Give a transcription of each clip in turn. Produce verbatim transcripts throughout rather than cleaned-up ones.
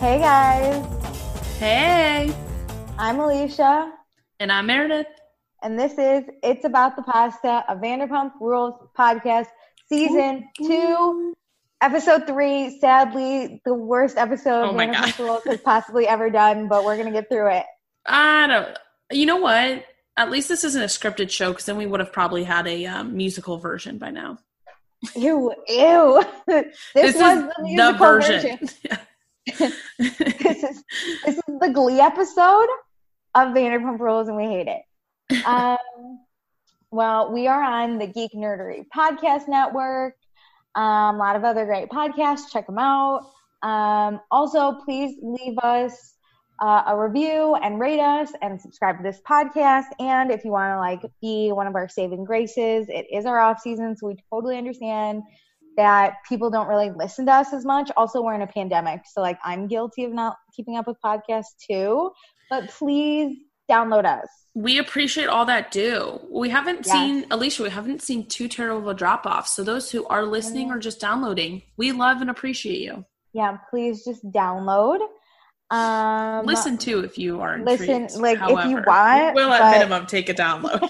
Hey guys, Hey, I'm Alicia, and I'm Meredith. and this is It's About the Pasta, a Vanderpump Rules podcast, season two, episode three. Sadly, the worst episode Oh my Vanderpump God. Rules has possibly ever done, but we're going to get through it. I don't, you know what? At least this isn't a scripted show, because then we would have probably had a um, musical version by now. Ew, ew. This, This was is the the musical version. version. this is this is the Glee episode of Vanderpump Rules, and we hate it. Um, well, we are on the Geek Nerdery Podcast Network. Um, a lot of other great podcasts. Check them out. Um, also, please leave us uh, a review and rate us and subscribe to this podcast. And if you want to like be one of our saving graces, it is our off season, so we totally understand that people don't really listen to us as much. Also, we're in a pandemic, so like I'm guilty of not keeping up with podcasts too. But please download us. We appreciate all that do. We haven't Yes. seen, Alicia, we haven't seen too terrible a drop-off. So those who are listening or just downloading, we love and appreciate you. Yeah, please just download. Um, Listen too if you are listen, intrigued. like, if you However, want, we'll at but- minimum take a download.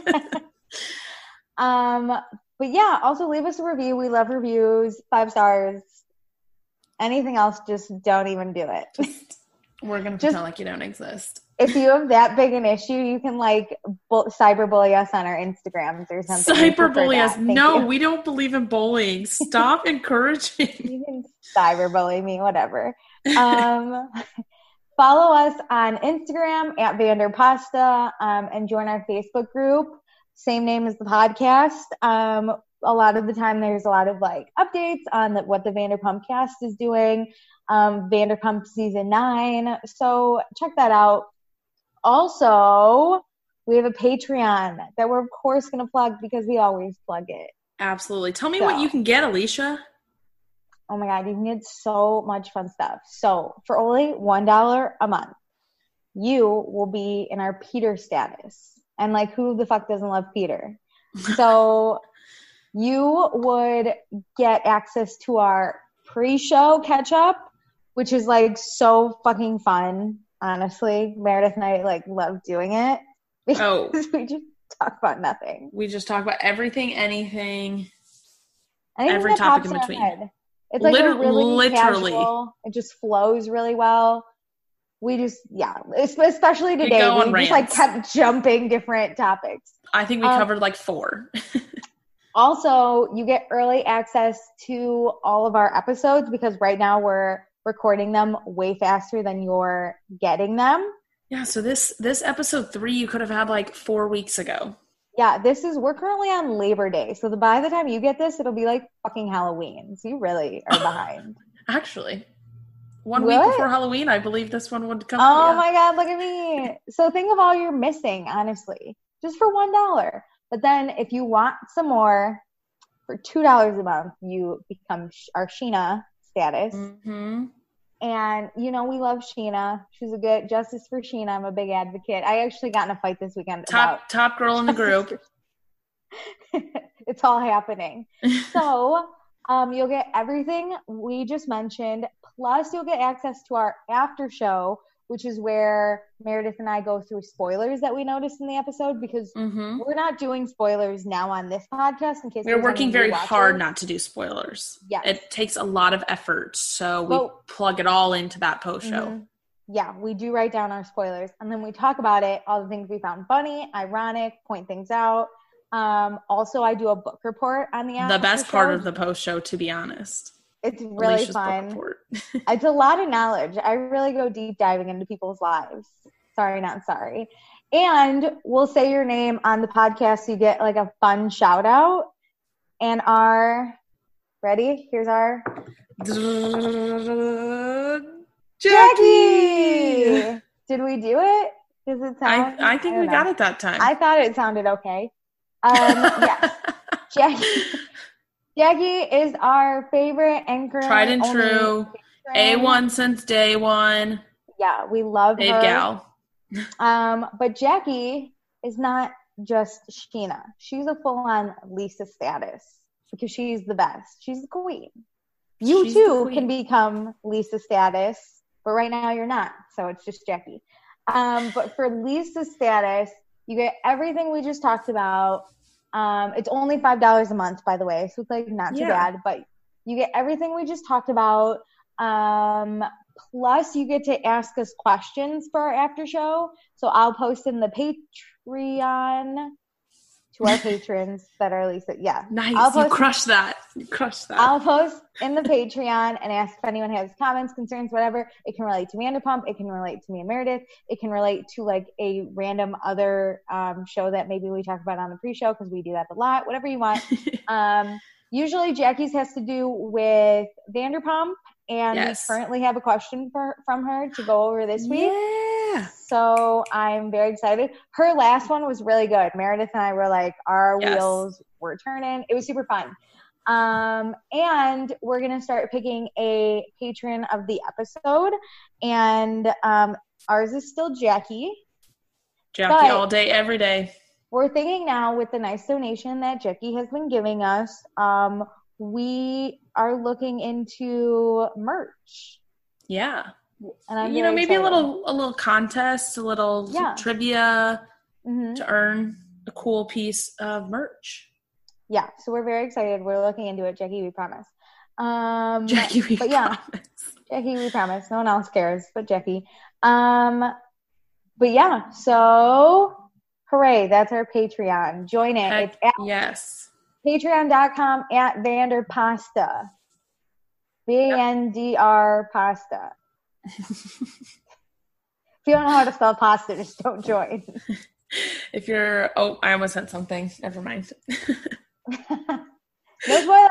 um, but yeah, also leave us a review. We love reviews. Five stars. Anything else, just don't even do it. We're going to Just- pretend like you don't exist. If you have that big an issue, you can like bu- cyberbully us on our Instagrams or something. We prefer Cyberbully that. us. Thank No, you. we don't believe in bullying. Stop encouraging. You can cyberbully me, whatever. Um, follow us on Instagram at Vanderpasta, um, and join our Facebook group. Same name as the podcast. Um, a lot of the time, there's a lot of like updates on the, what the Vanderpump cast is doing. Um, Vanderpump season nine. So check that out. Also, we have a Patreon that we're of course going to plug because we always plug it. Absolutely. Tell me So- what you can get, Alicia. Oh my God, you can get so much fun stuff. So for only one dollar a month, you will be in our Peter status. And like, who the fuck doesn't love Peter? So you would get access to our pre-show catch-up, which is like so fucking fun, honestly. Meredith and I like love doing it because Oh. we just talk about nothing. We just talk about everything, anything. Anything Every that topic pops in our between. head. It's like Liter- a really literally. casual. It just flows really well. We just, yeah, es- especially today, go we on just like rants. kept jumping different topics. I think we Um, covered like four. Also, you get early access to all of our episodes because right now we're recording them way faster than you're getting them. Yeah, so this this episode three you could have had like four weeks ago. Yeah, this is, we're currently on Labor Day. So the, by the time you get this, it'll be like fucking Halloween. So you really are behind. Actually. One What? week before Halloween, I believe this one would come. Oh yeah. my God, look at me. So think of all you're missing, honestly, just for one dollar. But then if you want some more, for two dollars a month, you become sh- our Sheena status. Mhm. And, you know, we love Sheena. She's a good, justice for Sheena. I'm a big advocate. I actually got in a fight this weekend Top top girl in the group. about it's all happening. So um, you'll get everything we just mentioned, plus you'll get access to our after show, which is where Meredith and I go through spoilers that we noticed in the episode because Mhm. we're not doing spoilers now on this podcast in case We're there's working any very new hard watchers. not to do spoilers. Yes. It takes a lot of effort, so we Well- plug it all into that post show. Mhm. Yeah, we do write down our spoilers and then we talk about it, all the things we found funny, ironic, point things out. Um, also, I do a book report on the The after best part show. of the post show, to be honest. It's really Alicia's book fun. report. It's a lot of knowledge. I really go deep diving into people's lives. Sorry, not sorry. And we'll say your name on the podcast so you get like a fun shout out. And our, ready? Here's our Jackie! Did we do it? Does it sound? I, I think we got it that time. I thought it sounded okay. Um, yes. Jackie. Jackie is our favorite anchor. Tried and only true. patron. A one since day one. Yeah, we love Dave her. Gal. Um, but Jackie is not just Sheena. She's a full-on Lisa status because she's the best. She's the queen. You She's the too queen. can become Lisa status but right now you're not. So it's just Jackie. Um, but for Lisa status, you get everything we just talked about. Um, it's only five dollars a month, by the way. So it's like not too Yeah. bad, but you get everything we just talked about. Um, plus you get to ask us questions for our after show. So I'll post in the Patreon to our patrons that are Lisa. Yeah. Nice. I'll post, you crushed that. You crushed that. I'll post in the Patreon and ask if anyone has comments, concerns, whatever. It can relate to Vanderpump. It can relate to me and Meredith. It can relate to like a random other um, show that maybe we talk about on the pre-show because we do that a lot. Whatever you want. um, usually Jackie's has to do with Vanderpump. And yes. we currently have a question for, from her to go over this week. Yeah. So I'm very excited. Her last one was really good. Meredith and I were like, our yes. wheels were turning. It was super fun. Um, and we're going to start picking a patron of the episode. And um, ours is still Jackie. Jackie all day, every day. We're thinking now with the nice donation that Jackie has been giving us, um, we are looking into merch. Yeah. And I'm you know, maybe excited. a little a little contest, a little yeah. trivia mm-hmm. to earn a cool piece of merch. Yeah, so we're very excited. We're looking into it, Jackie, we promise. Um, Jackie, we but yeah, promise. Jackie, we promise. No one else cares but Jackie. Um, but yeah, so hooray, that's our Patreon. Join it. Heck, it's at yes. patreon.com at Vanderpasta. V A N D R pasta. If you don't know how to spell pasta, just don't join. If you're, oh, I almost said something. Never mind. No spoilers.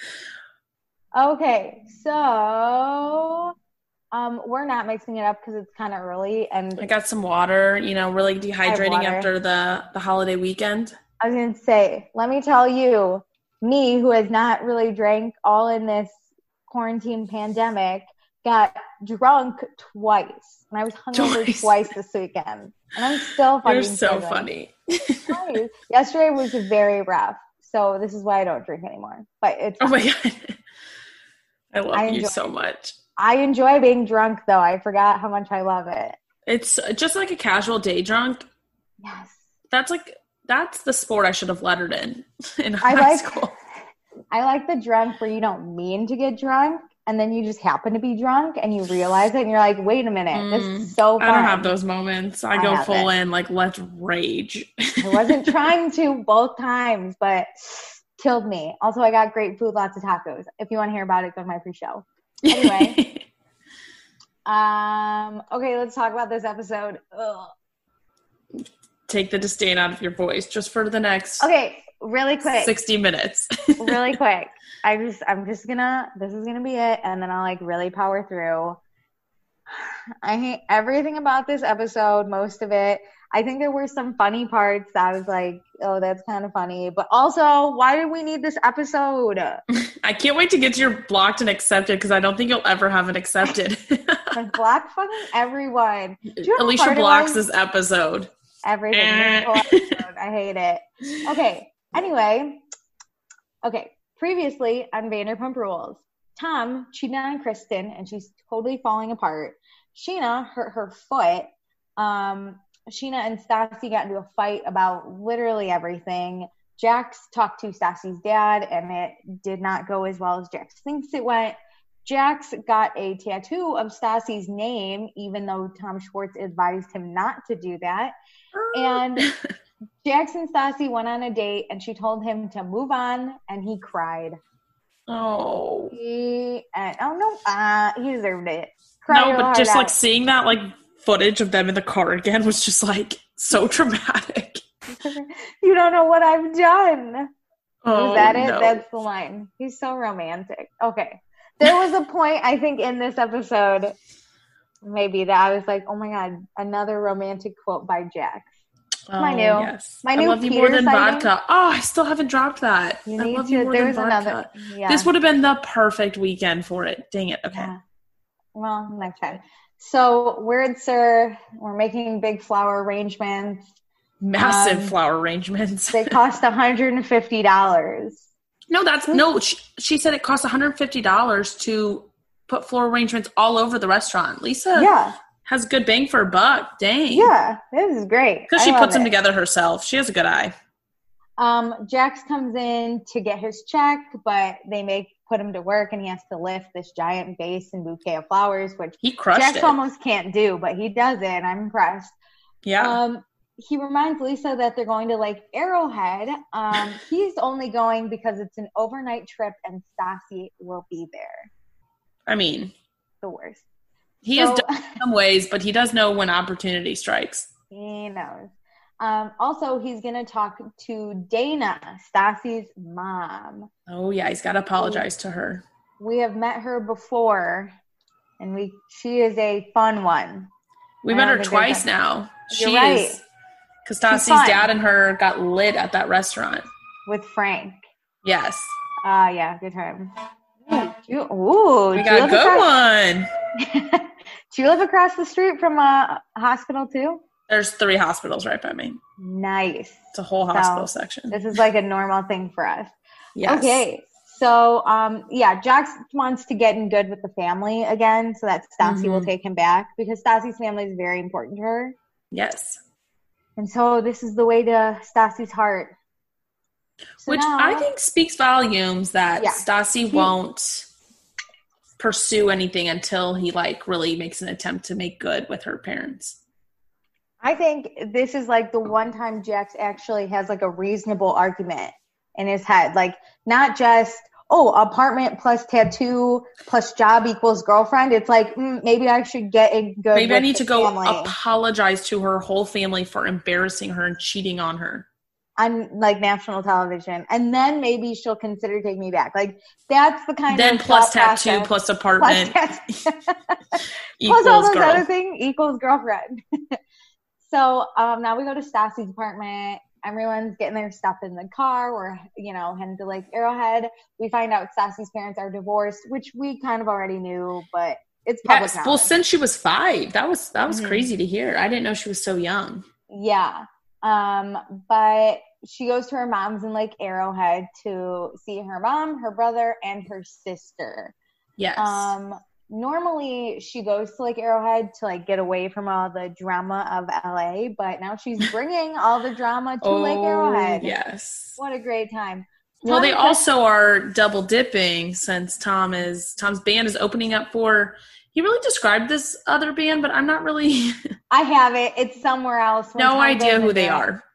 Okay, so um, we're not mixing it up because it's kind of early, and I got some water. You know, really dehydrating water. after the the holiday weekend. I was gonna say, let me tell you, me who has not really drank all in this quarantine pandemic, got drunk twice, and I was hungover twice. twice this weekend, and I'm still fucking. You're so serving. funny. Twice. Yesterday was very rough, so this is why I don't drink anymore. But it's oh my god, I love I you so much. I enjoy being drunk, though. I forgot how much I love it. It's just like a casual day drunk. Yes, that's like that's the sport I should have lettered in in I high like, school. I like the drunk where you don't mean to get drunk, and then you just happen to be drunk, and you realize it, and you're like, "Wait a minute, mm, this is so fun." I don't have those moments. I, I go full it. in, like, let's rage. I wasn't trying to both times, but killed me. Also, I got great food, lots of tacos. If you want to hear about it, go to my pre-show. Anyway, um, okay, let's talk about this episode. Ugh. Take the disdain out of your voice just for the next. Okay, really quick. sixty minutes. Really quick. I just, I'm just gonna, this is gonna be it, and then I'll like really power through. I hate everything about this episode, most of it. I think there were some funny parts that I was like, oh, that's kind of funny. But also, why did we need this episode? I can't wait to get to your blocked and accepted because I don't think you'll ever have it accepted. Like, block fucking everyone. Alicia blocks this episode. Everything. This whole episode. I hate it. Okay. Anyway. Okay. Previously on Vanderpump Rules, Tom cheated on Kristen and she's totally falling apart. Sheena hurt her foot. Um, Sheena and Stassi got into a fight about literally everything. Jax talked to Stassi's dad and it did not go as well as Jax thinks it went. Jax got a tattoo of Stassi's name, even though Tom Schwartz advised him not to do that. And Jax and Stassi went on a date and she told him to move on and he cried. Oh. He, and, oh no, uh, he deserved it. Cried no, but just out. like seeing that like footage of them in the car again was just like so traumatic. You don't know what I've done. Oh, Is that it? No. That's the line. He's so romantic. Okay. There was a point, I think, in this episode, maybe, that I was like, oh my God, another romantic quote by Jax. Oh, my new, yes. my new I love Peter you more than sighting. vodka. Oh, I still haven't dropped that. You I need love to, you more there's than vodka. another, yeah. This would have been the perfect weekend for it. Dang it. Okay. Yeah. Well, next time. So, Weird Sir, we're making big flower arrangements. Massive um, flower arrangements. They cost one hundred fifty dollars. No, that's, no, she, she said it cost one hundred fifty dollars to put floor arrangements all over the restaurant. Lisa yeah. has good bang for her buck. Dang. Yeah, this is great. Because she I puts love them it. together herself. She has a good eye. Um, Jax comes in to get his check, but they make put him to work, and he has to lift this giant vase and bouquet of flowers, which He crushed Jax it. almost can't do, but he does it, and I'm impressed. Yeah. Um, he reminds Lisa that they're going to like Arrowhead. Um, he's only going because it's an overnight trip, and Stassi will be there. I mean, the worst. He so, is dumb in some ways, but he does know when opportunity strikes. He knows. Um, also, he's going to talk to Dana, Stassi's mom. Oh, yeah. He's got to apologize to her. We have met her before, and we she is a fun one. We met her twice now. You're she right. is. Because Stassi's dad and her got lit at that restaurant. With Frank. Yes. Ah, uh, yeah. Good time. Ooh, ooh we got a good across- one. Do you live across the street from a hospital too? There's three hospitals right by me. Nice. It's a whole hospital so, section. This is like a normal thing for us. Yes. Okay. So, um, yeah, Jax wants to get in good with the family again so that Stassi mm-hmm. will take him back because Stassi's family is very important to her. Yes. And so this is the way to Stassi's heart. So Which now, I think speaks volumes that yeah, Stassi he, won't pursue anything until he like really makes an attempt to make good with her parents. I think this is like the one time Jax actually has like a reasonable argument in his head. Like not just, oh, apartment plus tattoo plus job equals girlfriend. It's like, mm, maybe I should get in good Maybe with I need to go family. apologize to her whole family for embarrassing her and cheating on her. On like national television. And then maybe she'll consider taking me back. Like that's the kind then of plus tattoo process. plus apartment plus, equals plus all those girl. other things equals girlfriend. So um, now we go to Stassi's apartment. Everyone's getting their stuff in the car. We're, you know, heading to like Arrowhead. We find out Stassi's parents are divorced, which we kind of already knew, but it's public yes, knowledge. Well, since she was five, that was that was mm-hmm. crazy to hear. I didn't know she was so young. Yeah. Um, but she goes to her mom's in like Arrowhead to see her mom, her brother, and her sister. Yes. Um, normally she goes to like Arrowhead to like get away from all the drama of L A, but now she's bringing all the drama to oh, Lake Arrowhead. Yes. What a great time. Tom well, they says- also are double dipping since Tom is Tom's band is opening up for. He really described this other band, but I'm not really. I have it. It's somewhere else. No Tom idea who they it. are.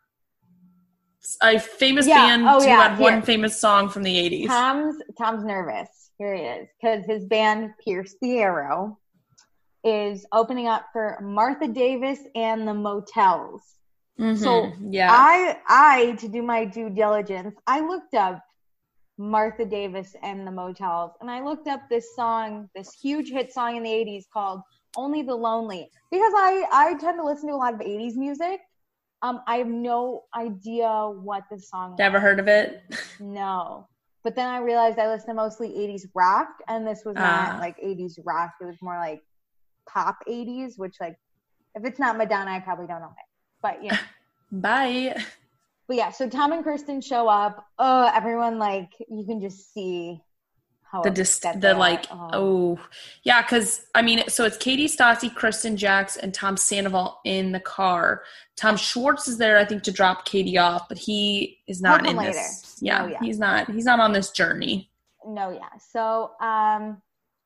A famous yeah. band oh, who yeah. had Here. one famous song from the eighties. Tom's Tom's nervous. Here he is. Because his band, Pierce the Arrow, is opening up for Martha Davis and the Motels. Mm-hmm. So yeah. I, I, to do my due diligence, I looked up Martha Davis and the Motels, and I looked up this song, this huge hit song in the eighties called Only the Lonely. Because I, I tend to listen to a lot of eighties music. Um, I have no idea what this song was. Never heard of it? No. But then I realized I listen to mostly eighties rock, and this was not uh, like eighties rock. It was more like pop eighties, which like, if it's not Madonna, I probably don't know it. But, you know. Bye. But yeah, so Tom and Kristen show up. Oh, everyone, like, you can just see how the dist- the like oh, oh. yeah, because I mean, so it's Katie, Stassi, Kristen, Jax, and Tom Sandoval in the car. Tom Schwartz is there, I think, to drop Katie off, but he is not in later. this. Yeah, no, yeah, he's not. He's not on this journey. No, yeah. So, um,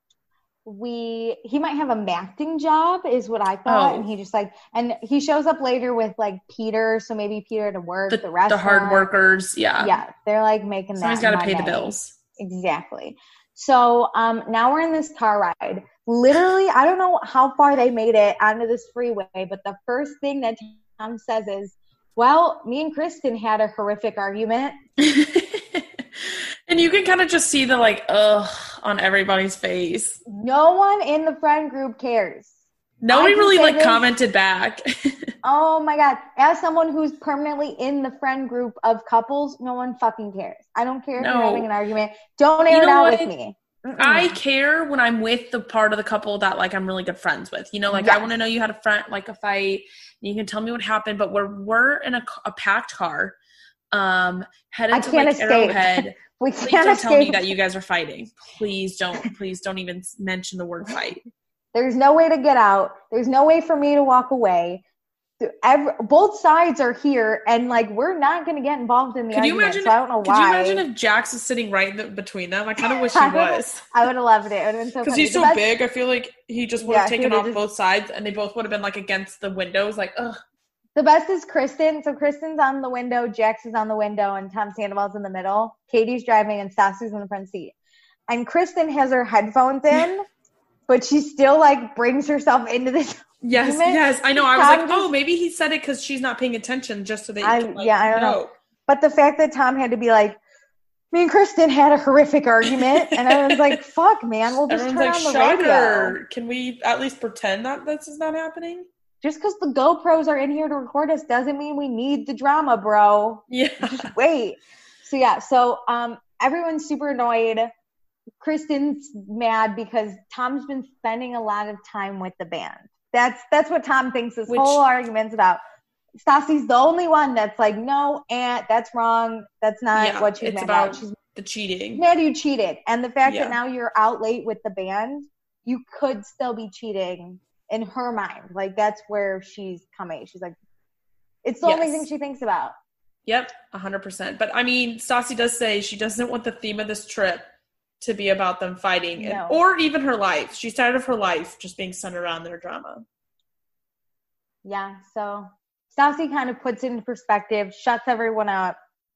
we he might have a acting job, is what I thought, oh. and he just like, and he shows up later with like Peter, so maybe Peter to work the, the rest, the hard workers. Yeah, yeah, they're like making Somebody's that. Somebody's got to pay money. the bills. Exactly. So um, now we're in this car ride. Literally, I don't know how far they made it onto this freeway, but the first thing that Tom says is, well, me and Kristen had a horrific argument. And you can kind of just see the like, ugh, on everybody's face. No one in the friend group cares. Nobody really like this. commented back. Oh my God. As someone who's permanently in the friend group of couples, no one fucking cares. I don't care if no. you're having an argument. Don't air you it out what? with me. Mm-mm. I care when I'm with the part of the couple that like I'm really good friends with. You know, like yes. I want to know you had a friend, like a fight. And you can tell me what happened, but we're we're in a, a packed car. Um, head into I can't Lake escape. Arrowhead. We Please can't don't escape. tell me that you guys are fighting. Please don't. Please don't even mention the word fight. There's no way to get out. There's no way for me to walk away. Every, both sides are here, and like we're not going to get involved in the could argument. You imagine, so I don't know could why. you imagine if Jax is sitting right in the, between them? I kind of wish he was. I would have loved it. It would have been so. Because funny. he's so best, big, I feel like he just would have yeah, taken off just, both sides, and they both would have been like against the windows. Like, ugh. The best is Kristen. So Kristen's on the window, Jax is on the window, and Tom Sandoval's in the middle. Katie's driving, and Stassi's in the front seat. And Kristen has her headphones in, but she still like brings herself into this. Yes, argument. yes, I know. I was Tom like, oh, maybe he said it because she's not paying attention, just so that you I, can, like, yeah, I don't know. know. But the fact that Tom had to be like, me and Kristen had a horrific argument, and I was like, fuck, man, we'll just Everyone's turn like, on the shocker. radio. Can we at least pretend that this is not happening? Just because the GoPros are in here to record us doesn't mean we need the drama, bro. Yeah. Just wait. So, yeah, so um, everyone's super annoyed. Kristen's mad because Tom's been spending a lot of time with the band. That's that's what Tom thinks this Which, whole argument's about. Stassi's the only one that's like, no, Aunt, that's wrong. That's not yeah, what she's it's mad about. about. She's the cheating. mad you cheated. And the fact yeah. that now you're out late with the band, you could still be cheating in her mind. Like, that's where she's coming. She's like, it's the yes. only thing she thinks about. Yep, one hundred percent. But, I mean, Stassi does say she doesn't want the theme of this trip to be about them fighting. No. And, or even her life. She's tired of her life just being centered around their drama. Yeah, so Stassi kind of puts it into perspective, shuts everyone up.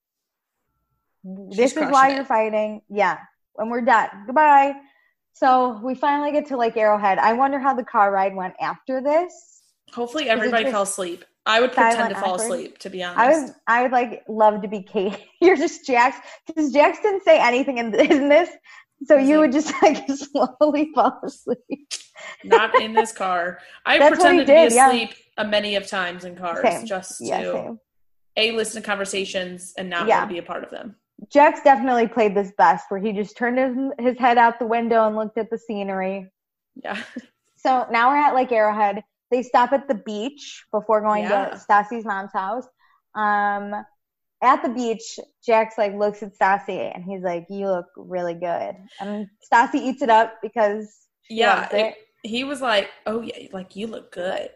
She's this is why it. You're fighting. Yeah, and we're done. Goodbye. So we finally get to Lake Arrowhead. I wonder how the car ride went after this. Hopefully everybody fell asleep. I would pretend to fall awkward. asleep, to be honest. I would, I would like love to be Kate. You're just Jax, because Jax didn't say anything in, in this, so you like, would just like slowly fall asleep. Not in this car. I That's pretended did, to be asleep yeah. a many of times in cars, same. just to yeah, same. a listen to conversations and not yeah. want to be a part of them. Jax definitely played this best, where he just turned his, his head out the window and looked at the scenery. Yeah. So now we're at Lake Arrowhead. They stop at the beach before going yeah. to Stassi's mom's house. Um, at the beach, Jax like looks at Stassi and he's like, "You look really good." And Stassi eats it up because she yeah, loves it. it, he was like, "Oh yeah, like you look good."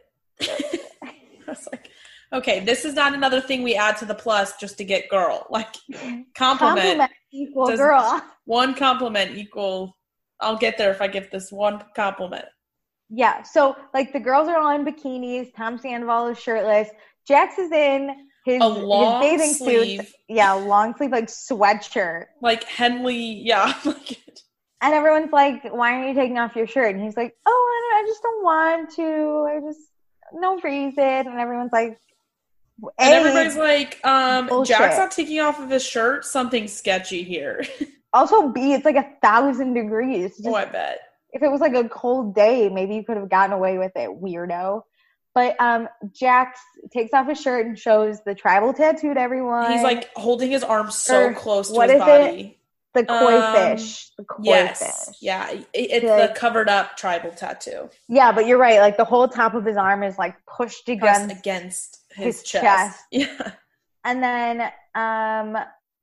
I was like, "Okay, this is not another thing we add to the plus just to get girl. Like compliment, compliment equal girl. One compliment equal. I'll get there if I get this one compliment." Yeah, so, like, the girls are all in bikinis. Tom Sandoval is shirtless. Jax is in his, a long his bathing sleeve. suit. Yeah, long sleeve, like, sweatshirt. Like, Henley, yeah. And everyone's like, "Why aren't you taking off your shirt?" And he's like, "Oh, I, don't, I just don't want to. I just, no reason." And everyone's like, and everybody's like, um, bullshit. Jack's not taking off of his shirt. Something's sketchy here. Also, B, it's like a thousand degrees. Just, oh, I bet. If it was like a cold day, maybe you could have gotten away with it, weirdo. But um, Jax takes off his shirt and shows the tribal tattoo to everyone. He's like holding his arm so or, close to what his is body. It? The koi um, fish. The koi yes. fish. Yeah. It, it's like, the covered up tribal tattoo. Yeah, but you're right. Like the whole top of his arm is like pushed against, Pressed against his, his chest. chest. Yeah. And then um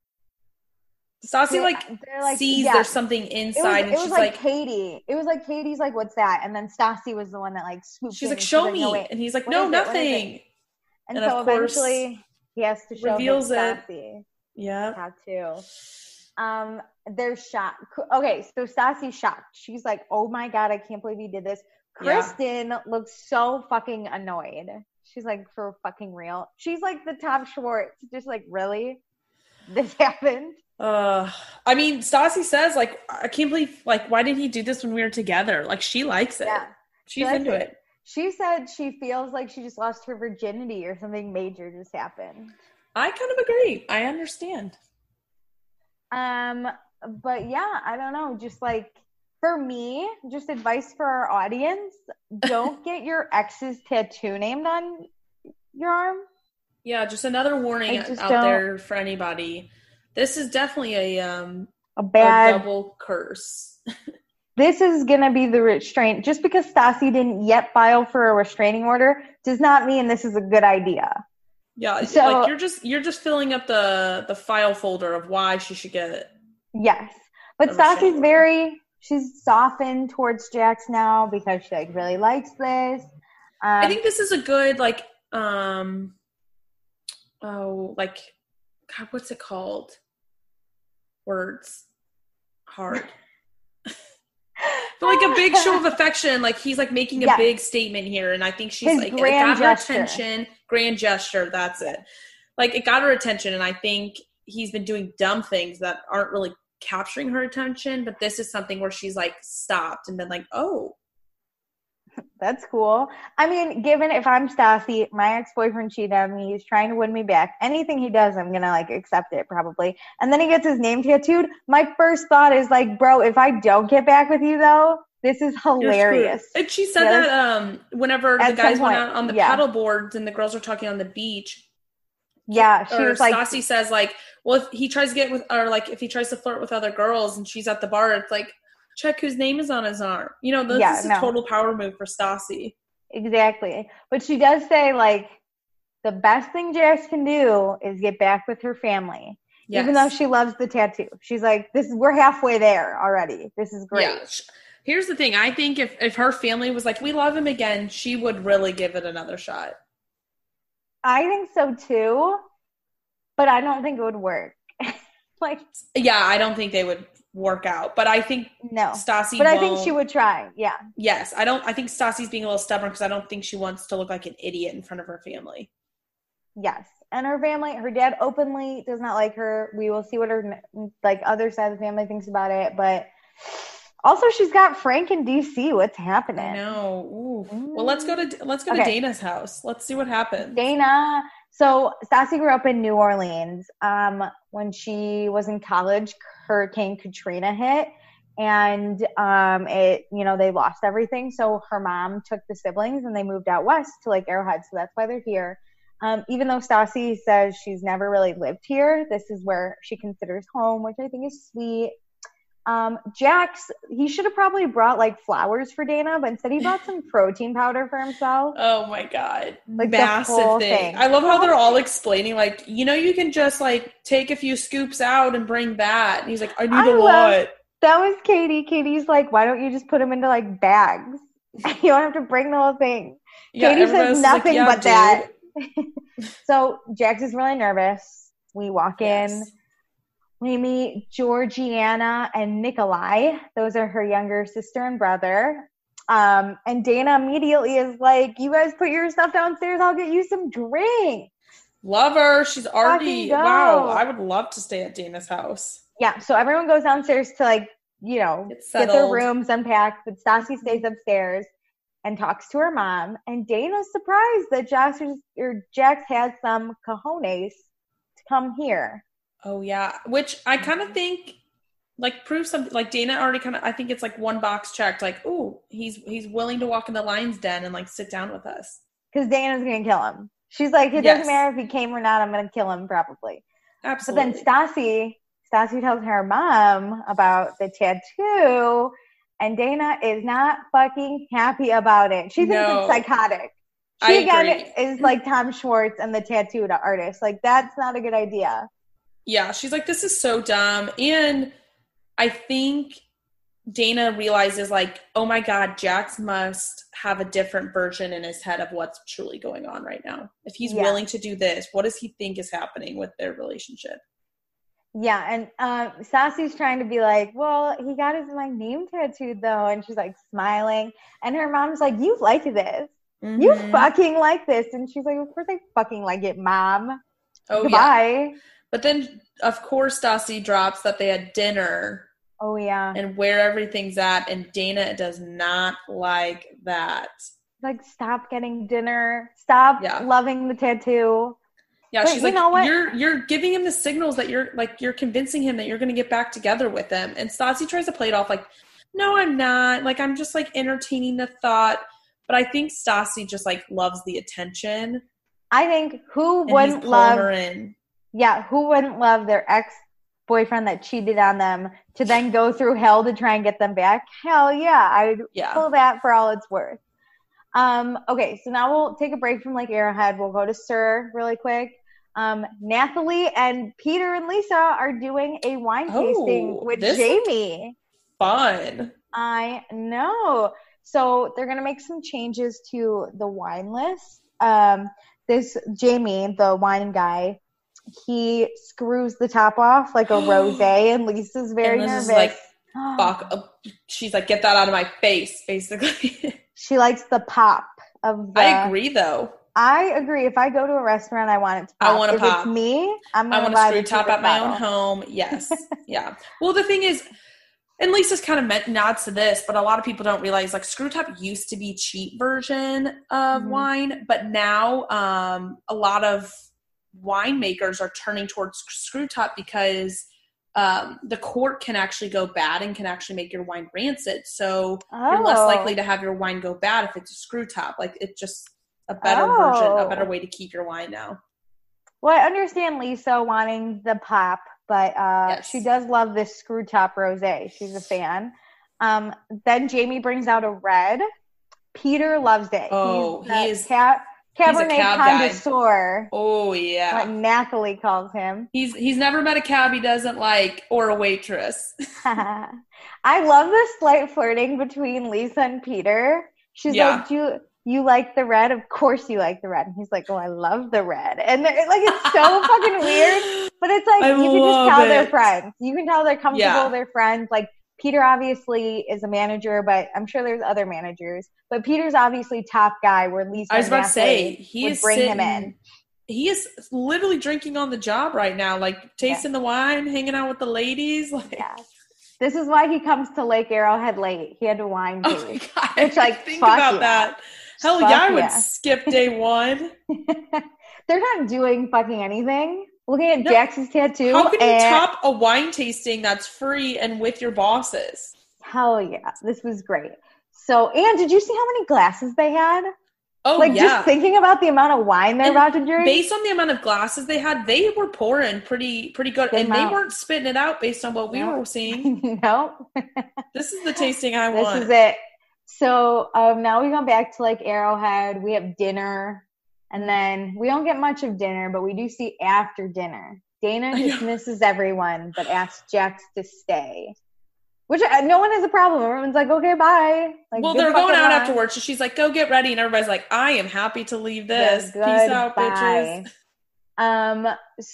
Stassi like, like sees yeah. there's something inside, it was, and it was she's like, like, Katie. It was like Katie's like, "What's that?" And then Stassi was the one that like swooped. She's in like, "Show she's me," like, no, and he's like, what "No, it? nothing." And, and so of course, eventually he has to show reveals his it. Stassi yeah, tattoo. Um, they're shocked. Okay, so Stassi's shocked. She's like, "Oh my god, I can't believe you did this." Kristen yeah. looks so fucking annoyed. She's like, "For fucking real?" She's like the Tom Schwartz, just like, "Really? This happened?" Uh, I mean, Stassi says, like, I can't believe, like, why didn't he do this when we were together? Like, she likes it. Yeah. She's she into it. it. She said she feels like she just lost her virginity or something major just happened. I kind of agree. I understand. Um, but yeah, I don't know. Just like, for me, just advice for our audience, don't get your ex's tattoo named on your arm. Yeah, just another warning out don't... there for anybody. This is definitely a um a bad a double curse. This is gonna be the restraint. Just because Stassi didn't yet file for a restraining order does not mean this is a good idea. Yeah, so, like you're just you're just filling up the the file folder of why she should get it. Yes, but Stassi's very she's softened towards Jax now because she like really likes this. Um, I think this is a good like um oh like God, what's it called? Words hard. But like a big show of affection, like he's like making a yes. big statement here, and I think she's His like it grand got gesture. her attention. Grand gesture, that's it. Like it got her attention, and I think he's been doing dumb things that aren't really capturing her attention. But this is something where she's like stopped and been like, "Oh, that's cool." I mean, given if I'm Stassi, my ex-boyfriend cheated on me, he's trying to win me back. Anything he does, I'm gonna like accept it probably. And then he gets his name tattooed. My first thought is like, bro, if I don't get back with you though, this is hilarious. And she said yeah, that um whenever the guys went out on the yeah. paddle boards and the girls were talking on the beach. Yeah, she or was like, Stassi says like, well, if he tries to get with, or like if he tries to flirt with other girls and she's at the bar, it's like, check whose name is on his arm. You know, this yeah, is a no. total power move for Stassi. Exactly. But she does say, like, the best thing Jax can do is get back with her family. Yes. Even though she loves the tattoo. She's like, this is, we're halfway there already. This is great. Yeah. Here's the thing. I think if, if her family was like, we love him again, she would really give it another shot. I think so, too. But I don't think it would work. Like, yeah, I don't think they would work out, but I think no Stassi but I won't. think she would try. Yeah, yes, I don't I think Stassi's being a little stubborn because I don't think she wants to look like an idiot in front of her family. Yes, and her family, her dad openly does not like her. We will see what her like other side of the family thinks about it, but also she's got Frank in D C. What's happening? I know. Ooh. Well, let's go to let's go okay. to Dana's house. Let's see what happens. Dana. So Stassi grew up in New Orleans. Um, when she was in college, Hurricane Katrina hit, and um, it, you know, they lost everything. So her mom took the siblings and they moved out west to like Arrowhead. So that's why they're here. Um, even though Stassi says she's never really lived here, this is where she considers home, which I think is sweet. Um, Jax, he should have probably brought like flowers for Dana, but instead he brought some protein powder for himself. Oh my God. Like massive thing. thing. I love how they're all explaining, like, you know, you can just like take a few scoops out and bring that. And he's like, I need I a lot. That was Katie. Katie's like, why don't you just put them into like bags? You don't have to bring the whole thing. Yeah, Katie says nothing like, yeah, but dude. that. So Jax is really nervous. We walk yes. in. We meet Georgiana and Nikolai. Those are her younger sister and brother. Um, and Dana immediately is like, you guys put your stuff downstairs. I'll get you some drinks. Love her. She's already, wow, I would love to stay at Dana's house. Yeah, so everyone goes downstairs to, like, you know, get their rooms unpacked. But Stassi stays upstairs and talks to her mom. And Dana's surprised that Jax, or Jax has some cojones to come here. Oh, yeah. Which I kind of think, like, proves something. Like, Dana already kind of, I think it's, like, one box checked. Like, ooh, he's he's willing to walk in the lion's den and, like, sit down with us. Because Dana's going to kill him. She's like, it yes. doesn't matter if he came or not. I'm going to kill him, probably. Absolutely. But then Stassi, Stassi tells her mom about the tattoo, and Dana is not fucking happy about it. She thinks no. it's psychotic. She, I again, agree. is like Tom Schwartz and the tattoo artist. Like, that's not a good idea. Yeah, she's like, this is so dumb. And I think Dana realizes, like, oh my God, Jax must have a different version in his head of what's truly going on right now. If he's yeah. willing to do this, what does he think is happening with their relationship? Yeah, and um, Stassi's trying to be like, well, he got his my name tattooed, though. And she's, like, smiling. And her mom's like, you like this. Mm-hmm. You fucking like this. And she's like, of course I fucking like it, Mom. Oh, goodbye. Yeah. But then, of course, Stassi drops that they had dinner. Oh, yeah. And where everything's at. And Dana does not like that. Like, stop getting dinner. Stop yeah. loving the tattoo. Yeah, but she's like, know what? you're you're giving him the signals that you're, like, you're convincing him that you're going to get back together with them. And Stassi tries to play it off like, no, I'm not. Like, I'm just, like, entertaining the thought. But I think Stassi just, like, loves the attention. I think who wouldn't love her in. Yeah, who wouldn't love their ex-boyfriend that cheated on them to then go through hell to try and get them back? Hell yeah, I'd yeah. pull that for all it's worth. Um, okay, so now we'll take a break from Lake Arrowhead. We'll go to SUR really quick. Um, Nathalie and Peter and Lisa are doing a wine oh, tasting with Jamie. Fun. I know. So they're going to make some changes to the wine list. Um, this Jamie, the wine guy, he screws the top off like a rosé, and Lisa's very and nervous. Like, fuck. She's like, get that out of my face, basically. She likes the pop of the... I agree, though. I agree. If I go to a restaurant, I want it to pop. I want to if pop. It's me, I'm I want to screw top at my own home. Yes. Yeah. Well, the thing is, and Lisa's kind of met, nods to this, but a lot of people don't realize, like, screw top used to be cheap version of mm-hmm. wine, but now um, a lot of winemakers are turning towards screw top because um, the cork can actually go bad and can actually make your wine rancid. So oh. you're less likely to have your wine go bad if it's a screw top. Like, it's just a better oh. version, a better way to keep your wine now. Well, I understand Lisa wanting the pop, but uh, yes. she does love this screw top rosé. She's a fan. Um, then Jamie brings out a red. Peter loves it. Oh, he's he is cat. Cabernet connoisseur. Oh, yeah. What Nathalie calls him. He's he's never met a cab he doesn't like or a waitress. I love the slight flirting between Lisa and Peter. She's yeah. like, do you, you like the red? Of course you like the red. And he's like, oh, I love the red. And like, it's so fucking weird. But it's like, I you can just tell it. They're friends. You can tell they're comfortable. Yeah. They're friends. Like, Peter obviously is a manager, but I'm sure there's other managers. But Peter's obviously top guy where Lisa I was about to say, he would is bring sitting, him in. He is literally drinking on the job right now, like tasting yeah. the wine, hanging out with the ladies. Like, yeah. This is why he comes to Lake Arrowhead late. He had to wine taste. Oh my God. Which, like, think fuck about yeah. that. Hell fuck yeah, I would yeah. skip day one. They're not doing fucking anything. Looking at no. Jax's tattoo. How can and... you top a wine tasting that's free and with your bosses? Hell yeah. This was great. So, and did you see how many glasses they had? Oh, like, yeah. just thinking about the amount of wine they're and about to drink. Based on the amount of glasses they had, they were pouring pretty pretty good. Good and amount. They weren't spitting it out based on what we no. were seeing. No. This is the tasting I want. This is it. So, um, now we go back to, like, Arrowhead. We have dinner. And then we don't get much of dinner, but we do see after dinner. Dana dismisses everyone, but asks Jax to stay. Which uh, no one has a problem. Everyone's like, okay, bye. Like, well, they're going out afterwards, so she's like, go get ready. And everybody's like, I am happy to leave this. Peace out, bitches. Um,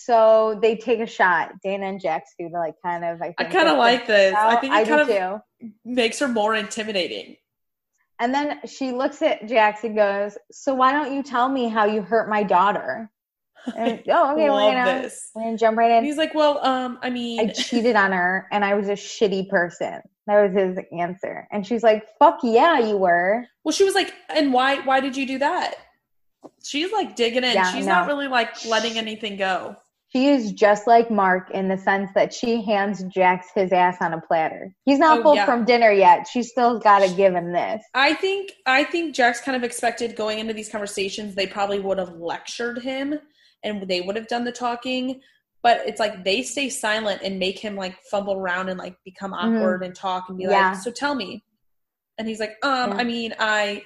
so they take a shot. Dana and Jax do to, like, kind of, I think. I kind of like this. I think it I kind of too. makes her more intimidating. And then she looks at Jax and goes, so why don't you tell me how you hurt my daughter? And, oh, okay, we're gonna, we're gonna jump right in. And he's like, well, um, I mean. I cheated on her, and I was a shitty person. That was his answer. And she's like, fuck yeah, you were. Well, she was like, and why why did you do that? She's, like, digging in. Yeah, she's no. not really, like, letting anything go. She is just like Mark in the sense that she hands Jax his ass on a platter. He's not oh, full yeah. from dinner yet. She's still got to give him this. I think I think Jax kind of expected going into these conversations, they probably would have lectured him and they would have done the talking. But it's like they stay silent and make him, like, fumble around and, like, become awkward mm-hmm. and talk and be yeah. like, so tell me. And he's like, um, yeah. I mean, I,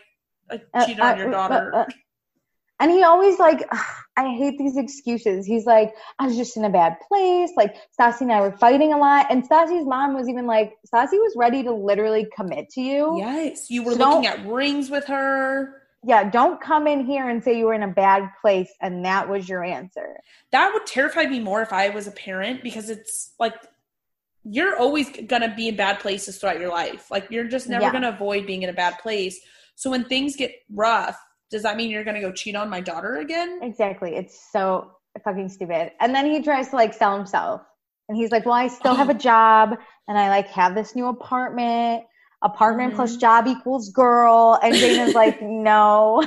I cheated uh, on your daughter. Uh, uh, And he always, like, ugh, I hate these excuses. He's like, I was just in a bad place. Like, Stassi and I were fighting a lot. And Stassi's mom was even like, Stassi was ready to literally commit to you. Yes. You were so looking at rings with her. Yeah. Don't come in here and say you were in a bad place and that was your answer. That would terrify me more if I was a parent because it's, like, you're always going to be in bad places throughout your life. Like, you're just never yeah. going to avoid being in a bad place. So when things get rough, does that mean you're going to go cheat on my daughter again? Exactly. It's so fucking stupid. And then he tries to, like, sell himself. And he's like, well, I still have a job. And I, like, have this new apartment. Apartment mm-hmm. plus job equals girl. And Dana's like, no.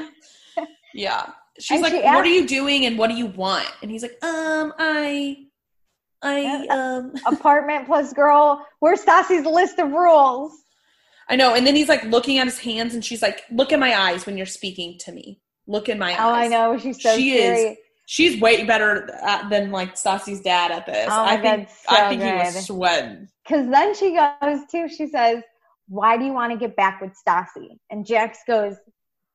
Yeah. She's and like, she what asked, are you doing and what do you want? And he's like, um, I, I, um. Apartment plus girl. Where's Stassi's list of rules? I know. And then he's, like, looking at his hands and she's like, look in my eyes when you're speaking to me. Look in my oh, eyes. Oh, I know. She's so she scary. Is, she's way better at, than, like, Stassi's dad at this. Oh, I my think, God, so I think good. He was sweating. Because then she goes, too, she says, why do you want to get back with Stassi? And Jax goes,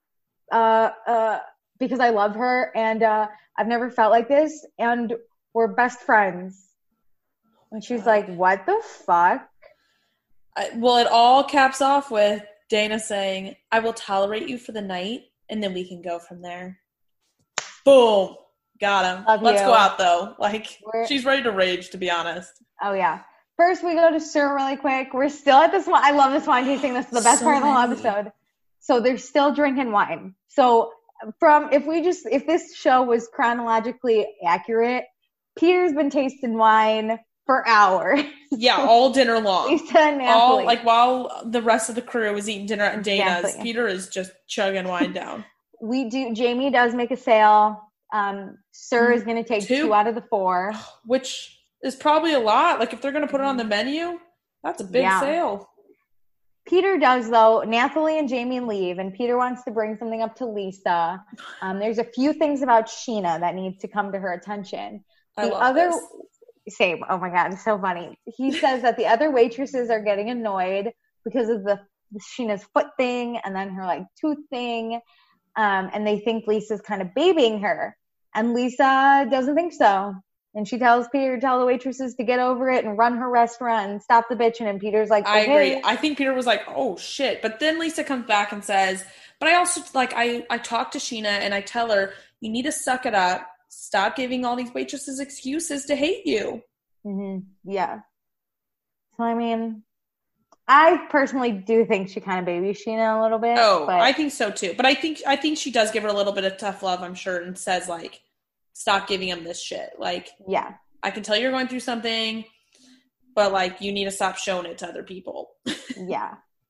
uh, uh, because I love her, and uh, I've never felt like this, and we're best friends. And she's God. like, what the fuck? I, well, it all caps off with Dana saying, I will tolerate you for the night, and then we can go from there. Boom. Got him. Love Let's you. go out, though. Like, We're- she's ready to rage, to be honest. Oh, yeah. First, we go to Sir really quick. We're still at this wine. I love this wine tasting. This is the best So part of the whole many. episode. So they're still drinking wine. So from if we just if this show was chronologically accurate, Peter's been tasting wine for hours. Yeah, all dinner long. Lisa and Napoli. All, like, while the rest of the crew is eating dinner at Dana's, Exactly. Peter is just chugging wine down. we do. Jamie does make a sale. Um, Sir is going to take Two. two out of the four. Which is probably a lot. Like, if they're going to put it on the menu, that's a big Yeah. sale. Peter does, though. Nathalie and Jamie leave, and Peter wants to bring something up to Lisa. Um, there's a few things about Sheena that needs to come to her attention. I The love other, this. same. Oh my God, it's so funny. He says that the other waitresses are getting annoyed because of the Sheena's foot thing and then her like tooth thing, um, and they think Lisa's kind of babying her, and Lisa doesn't think so. And she tells Peter to tell the waitresses to get over it and run her restaurant and stop the bitching. And Peter's like, I okay. agree. I think Peter was like, oh, shit. But then Lisa comes back and says, but I also, like, I, I talk to Sheena and I tell her, you need to suck it up. Stop giving all these waitresses excuses to hate you. Mm-hmm. Yeah. So, I mean, I personally do think she kind of babies Sheena a little bit. Oh, but I think so, too. But I think I think she does give her a little bit of tough love, I'm sure, and says, like, stop giving him this shit. Like, yeah. I can tell you're going through something, but, like, you need to stop showing it to other people. Yeah.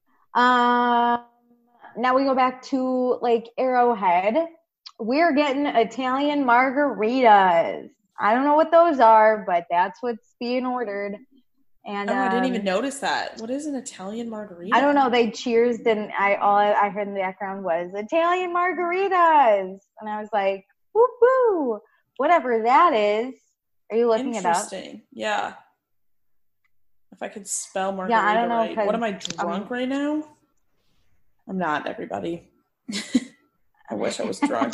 Um. Now we go back to, like, Arrowhead. We're getting Italian margaritas. I don't know what those are, but that's what's being ordered. And Oh, I didn't um, even notice that. What is an Italian margarita? I don't know. They cheersed, and I all I heard in the background was Italian margaritas, and I was like, "Woo woo!" Whatever that is. Are you looking it up? Interesting. Yeah. If I could spell margarita Yeah, I don't know, right. 'cause, What am I drunk um, right now? I'm not, everybody. I wish I was drunk.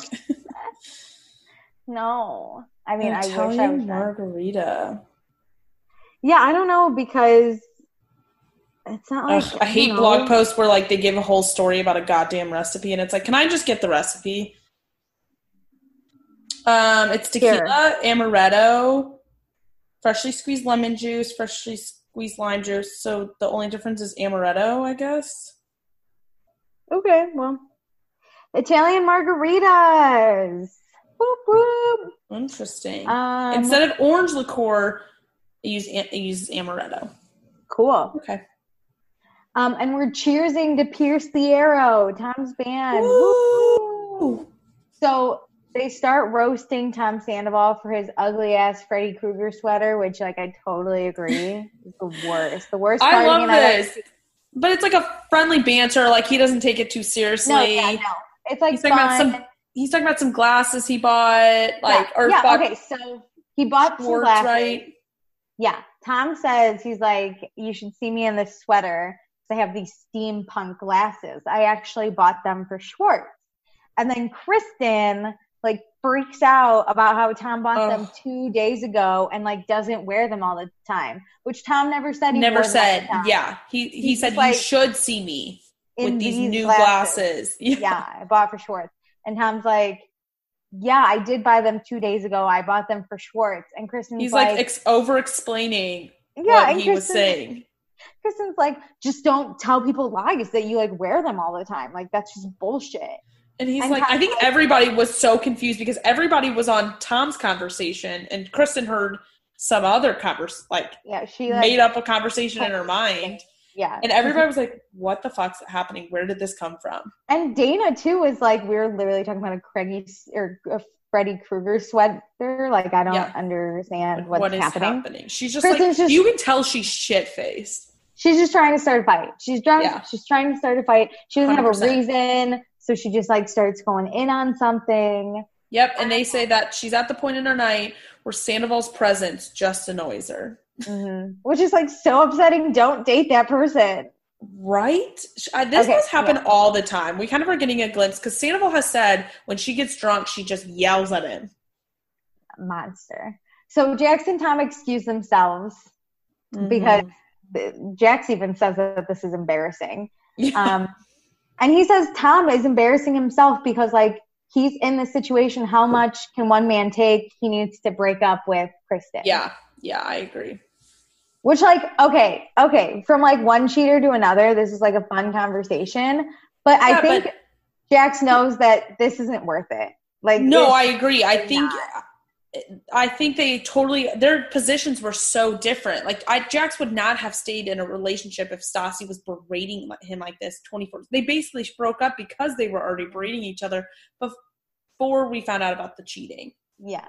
No, I mean, An I wish I Italian was. drunk. margarita. Yeah, I don't know because it's not like Ugh, I hate don't blog know. posts where like they give a whole story about a goddamn recipe, and it's like, can I just get the recipe? Um, it's tequila, amaretto, freshly squeezed lemon juice, freshly squeezed lime juice. So the only difference is amaretto, I guess. Okay, well, Italian margaritas. Whoop whoop. Interesting. Um, Instead of orange liqueur, it uses, it uses amaretto. cool. Okay. Um, and we're cheersing to Pierce the Arrow, Tom's band. Woo! So they start roasting Tom Sandoval for his ugly ass Freddy Krueger sweater, which, like, I totally agree is the worst. The worst. I party love night I've this. But it's like a friendly banter. Like, he doesn't take it too seriously. No, yeah, no. It's like He's talking fun. about some. He's talking about some glasses he bought. Like, yeah, or yeah bought okay. So he bought some Schwartz, glasses. right? Yeah. Tom says he's like, you should see me in this sweater. I have these steampunk glasses. I actually bought them for Schwartz. And then Kristen like freaks out about how Tom bought Ugh. them two days ago and like doesn't wear them all the time, which Tom never said. He Never wore them all said. the time. Yeah. He he He's said just like, you should see me in with these, these new glasses. glasses. Yeah. Yeah, I bought for Schwartz. And Tom's like, yeah, I did buy them two days ago. I bought them for Schwartz. And Kristen's He's like, like ex- over explaining yeah, what and he was Kristen- saying. Kristen's like, just don't tell people lies that you like wear them all the time. Like that's just bullshit. And he's And like, Tom- I think everybody was so confused because everybody was on Tom's conversation and Kristen heard some other converse, like, Yeah, she like, made up a conversation in her mind. Yeah. And everybody was like, what the fuck's happening? Where did this come from? And Dana too was like, we were literally talking about a Craigie or a Freddy Krueger sweater. Like I don't Yeah. understand Like, what's what is happening. happening? She's just Kristen's like, just- you can tell she's shit faced. She's just trying to start a fight. She's trying. Yeah. She's trying to start a fight. She doesn't one hundred percent. have a reason, so she just like starts going in on something. Yep. And they say that she's at the point in her night where Sandoval's presence just annoys her. Mm-hmm. Which is like so upsetting. Don't date that person. Right? I, this Okay, must happen yeah. all the time. We kind of are getting a glimpse because Sandoval has said when she gets drunk, she just yells at him. Monster. So Jax and Tom excuse themselves Mm-hmm. because Jax even says that this is embarrassing. Yeah. Um, and he says Tom is embarrassing himself because, like, he's in this situation. How much can one man take? He needs to break up with Kristen. Yeah. Yeah, I agree. Which, like, okay, okay. From, like, one cheater to another, this is, like, a fun conversation. But yeah, I think but, Jax knows that this isn't worth it. Like, no, I agree. I think not. I think they totally – their positions were so different. Like, I, Jax would not have stayed in a relationship if Stassi was berating him like this twenty-four. They basically broke up because they were already berating each other before we found out about the cheating. Yes.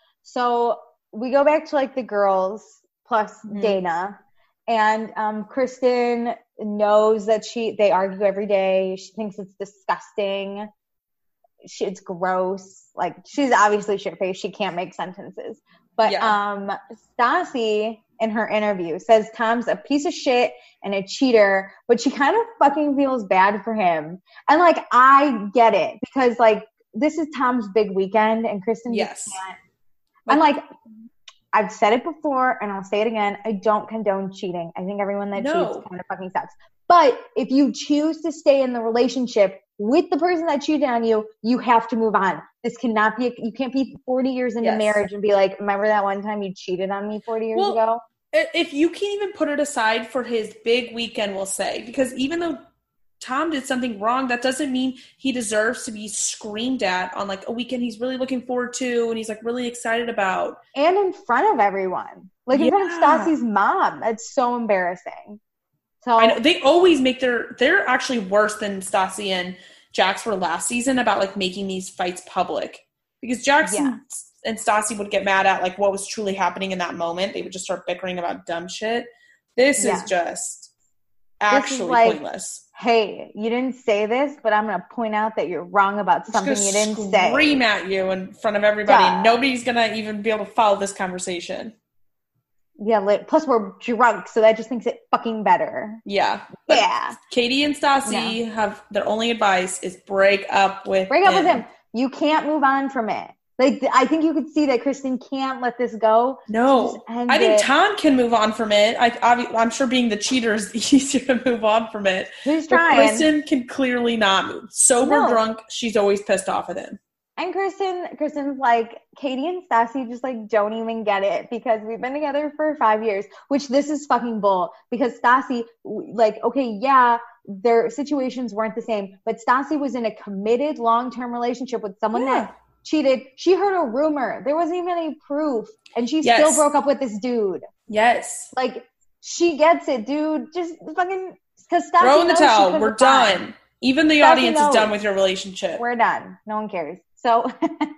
So we go back to, like, the girls – plus mm-hmm. Dana, and um, Kristen knows that she they argue every day. She thinks it's disgusting. She, it's gross. Like, she's obviously shit-faced. She can't make sentences. But yeah. um, Stassi, in her interview, says Tom's a piece of shit and a cheater, but she kind of fucking feels bad for him. And, like, I get it because, like, this is Tom's big weekend, and Kristen yes. just can't. And, like, I've said it before, and I'll say it again. I don't condone cheating. I think everyone that no. cheats kind of fucking sucks. But if you choose to stay in the relationship with the person that cheated on you, you have to move on. This cannot be – you can't be forty years into yes. marriage and be like, remember that one time you cheated on me forty years well, ago? If you can't even put it aside for his big weekend, we'll say, because even though Tom did something wrong, that doesn't mean he deserves to be screamed at on, like, a weekend he's really looking forward to and he's, like, really excited about. And in front of everyone. Like, in yeah. front of Stassi's mom. That's so embarrassing. So I know, they always make their – they're actually worse than Stassi and Jax were last season about, like, making these fights public. Because Jax yeah. and, and Stassi would get mad at, like, what was truly happening in that moment. They would just start bickering about dumb shit. This yeah. is just actually is like, pointless. Hey, you didn't say this, but I'm going to point out that you're wrong about something you didn't say. Scream at you in front of everybody, yeah. and nobody's going to even be able to follow this conversation. Yeah, plus we're drunk, so that just makes it fucking better. Yeah. Yeah. Katie and Stassi no. have their only advice is break up with break him. up with him. You can't move on from it. Like, I think you could see that Kristen can't let this go. No. I think it. Tom can move on from it. I, I, I'm sure being the cheater is easier to move on from it. Who's but trying? Kristen can clearly not move. Sober, no. drunk, she's always pissed off at him. And Kristen, Kristen's like, Katie and Stassi just, like, don't even get it because we've been together for five years, which this is fucking bull because Stassi, like, okay, yeah, their situations weren't the same, but Stassi was in a committed long-term relationship with someone yeah. that cheated. She heard a rumor. There wasn't even any proof. And she yes. still broke up with this dude. Yes. Like, she gets it, dude. Just fucking, because Stassi throw in the knows towel. We're done. Fine. Even the Stassi audience knows. Is done with your relationship. We're done. No one cares. So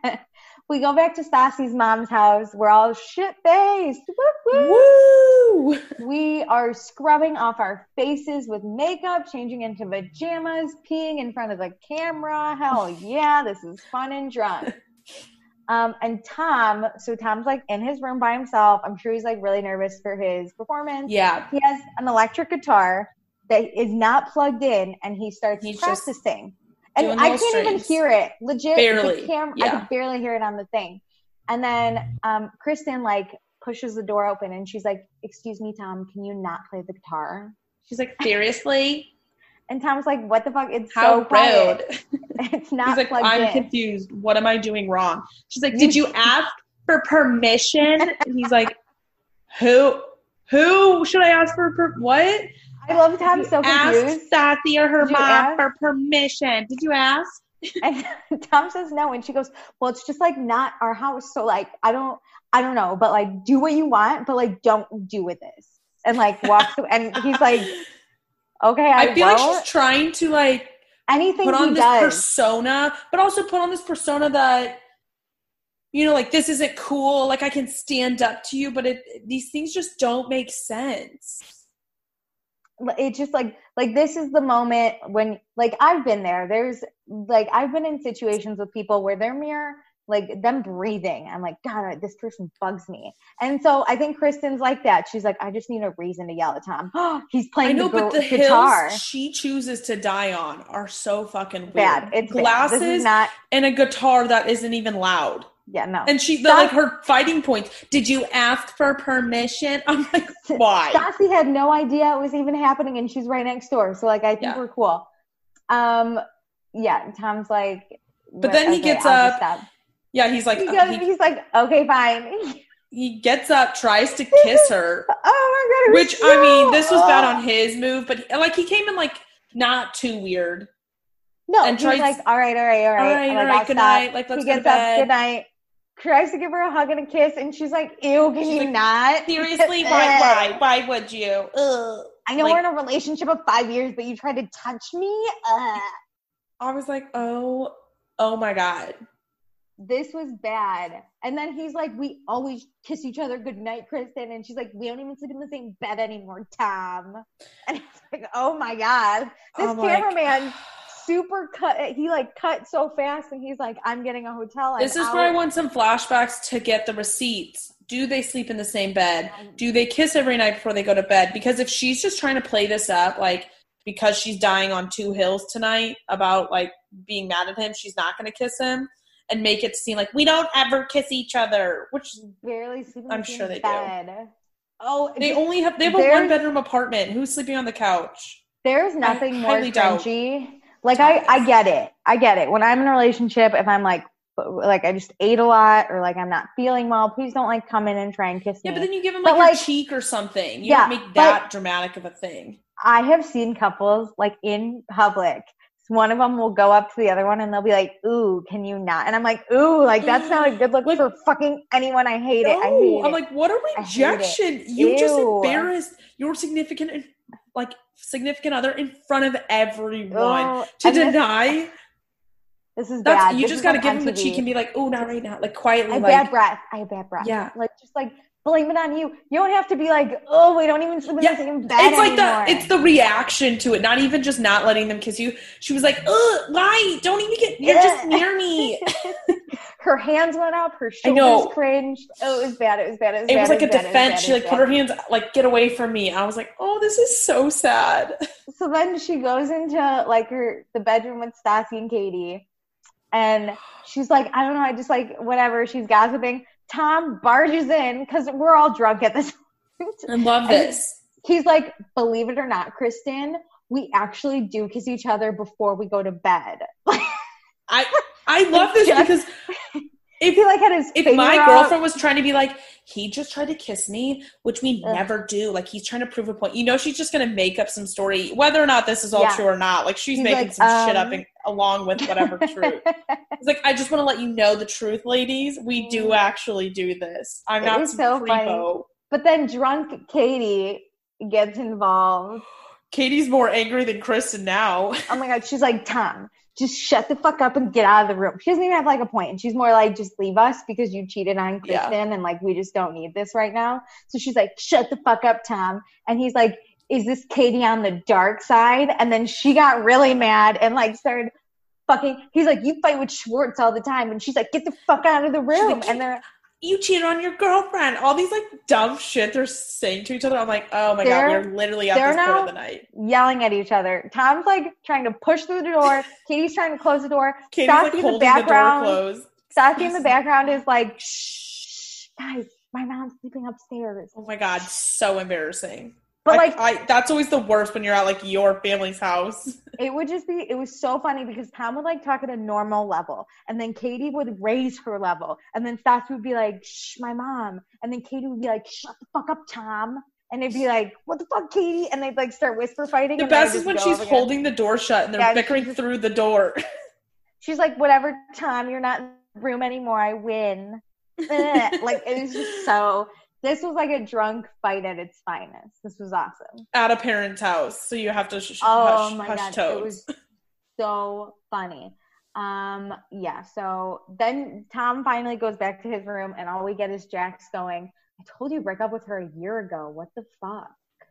we go back to Stassi's mom's house. We're all shit-faced. Woo, woo! We are scrubbing off our faces with makeup, changing into pajamas, peeing in front of the camera. Hell yeah, this is fun and drunk. Um, and Tom, so Tom's, like, in his room by himself. I'm sure he's, like, really nervous for his performance. Yeah. He has an electric guitar that is not plugged in, and he starts he's practicing. And I can't strings. even hear it. Legit. Barely. The cam- yeah. I could barely hear it on the thing. And then um, Kristen, like, pushes the door open, and she's like, excuse me, Tom, can you not play the guitar? She's like, seriously? And Tom's like, what the fuck? It's How so quiet. It's not He's like, plugged I'm in. confused. What am I doing wrong? She's like, did you ask for permission? And he's like, who? Who should I ask for per- what? I love Tom so confused. Ask Stassi or her mom ask? for permission. Did you ask? And Tom says no, and she goes, well, it's just, like, not our house, so, like, I don't I don't know, but, like, do what you want, but, like, don't do with this. And, like, walks away, and he's like, okay, I, I feel won't. like she's trying to, like, anything put on he this does. persona, but also put on this persona that, you know, like, this isn't cool, like, I can stand up to you, but it these things just don't make sense. It's just like, like, this is the moment when, like, I've been there. There's, like, I've been in situations with people where their mere, like them breathing. I'm like, God, this person bugs me. And so I think Kristen's like that. She's like, I just need a reason to yell at Tom. He's playing I know, the, but the guitar. Hills she chooses to die on are so fucking weird. Bad. It's glasses bad. This is not- and a guitar that isn't even loud. Yeah, no. And she, the, like, her fighting points. Did you ask for permission? I'm like, why? Stassi had no idea it was even happening, and she's right next door. So, like, I think yeah. we're cool. Um, yeah, Tom's like, but then he okay, gets I'll up. Yeah, he's like, he goes, uh, he, he's like, okay, fine. He gets up, tries to kiss her. Oh my god! Which so, I mean, this was bad on his move, but like he came in like not too weird. No, and he's tries, like, all right, all right, all right, all right, like, all right, good night. Like, let's he go gets to bed. Up, good night. Tries to give her a hug and a kiss, and she's like, ew, can she's you like, not? Seriously, why, why, why would you? Ugh. I know like, we're in a relationship of five years, but you tried to touch me? Ugh. I was like, oh, oh my God. This was bad. And then he's like, we always kiss each other goodnight, Kristen. And she's like, we don't even sleep in the same bed anymore, Tom. And it's like, oh my God. This I'm cameraman like, super cut. He like cut so fast, and he's like, I'm getting a hotel. This is out. Where I want some flashbacks to get the receipts. Do they sleep in the same bed? Do they kiss every night before they go to bed? Because if she's just trying to play this up, like, because she's dying on two hills tonight about like being mad at him, she's not going to kiss him. And make it seem like we don't ever kiss each other, which barely sleep in I'm the sure they bed. do. Oh, they only have they have a one bedroom apartment. Who's sleeping on the couch? There's nothing I more cringy. Like I, I get it. I get it. When I'm in a relationship, if I'm like, like I just ate a lot or like I'm not feeling well, please don't like come in and try and kiss yeah, me. Yeah, but then you give him like, like your cheek or something. You yeah, don't make that dramatic of a thing. I have seen couples like in public. One of them will go up to the other one and they'll be like, ooh, can you not? And I'm like, ooh, like that's not a good look like, for fucking anyone. I hate no, it. I hate I'm it. like, what a rejection. You Ew. Just embarrassed your significant like significant other in front of everyone oh, to deny. This, this is that's, bad. You this just got to give him the cheek and be like, oh, not right now. Like quietly. I have like, bad breath. I have bad breath. Yeah. Like just like. Blame it on you. You don't have to be like, oh, we don't even sleep in yeah, the same bed It's like anymore. the it's the reaction to it, not even just not letting them kiss you. She was like, ugh, why? Don't even get you're just near me. Her hands went up, her shoulders cringed. Oh, it was bad. It was bad. It was, it bad. was like it was a bad. defense. She like put her hands like, get away from me. I was like, oh, this is so sad. So then she goes into like her the bedroom with Stassi and Katie, and she's like, I don't know, I just like whatever. She's gossiping. Tom barges in because we're all drunk at this point. I love this. He's like, believe it or not, Kristen, we actually do kiss each other before we go to bed. I I love this just, because if he like had his if my out, girlfriend was trying to be like, he just tried to kiss me, which we ugh. never do. Like he's trying to prove a point. You know, she's just gonna make up some story, whether or not this is all yeah. true or not. Like she's he's making like, some um, shit up and, along with whatever truth. It's like, I just want to let you know the truth, ladies. We do actually do this. I'm it not some so creepo. But then drunk Katie gets involved. Katie's more angry than Kristen now. Oh my God. She's like, Tom, just shut the fuck up and get out of the room. She doesn't even have like a point. And she's more like, just leave us because you cheated on Kristen yeah. and like, we just don't need this right now. So she's like, shut the fuck up, Tom. And he's like, is this Katie on the dark side? And then she got really mad and like started fucking, he's like, you fight with Schwartz all the time. And she's like, get the fuck out of the room. Like, and they're, you cheated on your girlfriend. All these like dumb shit they're saying to each other. I'm like, oh my God, we're literally at this point of the night. Yelling at each other. Tom's like trying to push through the door. Katie's trying to close the door. Katie's Stassi like holding the, background, the door closed. Stassi in the background is like, shh, guys, my mom's sleeping upstairs. Oh my God, so embarrassing. But I, like, I, that's always the worst when you're at like your family's house. It would just be, it was so funny because Tom would like talk at a normal level and then Katie would raise her level and then Stassi would be like, shh, my mom. And then Katie would be like, shut the fuck up, Tom. And they'd be like, what the fuck, Katie? And they'd like start whisper fighting. The best is when she's holding the door shut and they're yeah, bickering just, through the door. She's like, whatever, Tom, you're not in the room anymore. I win. Like, it was just so... This was like a drunk fight at its finest. This was awesome. At a parent's house, so you have to sh- oh hush, my hush God. toes. It was so funny. Um, yeah, so then Tom finally goes back to his room, and all we get is Jax going, I told you to break up with her a year ago. What the fuck?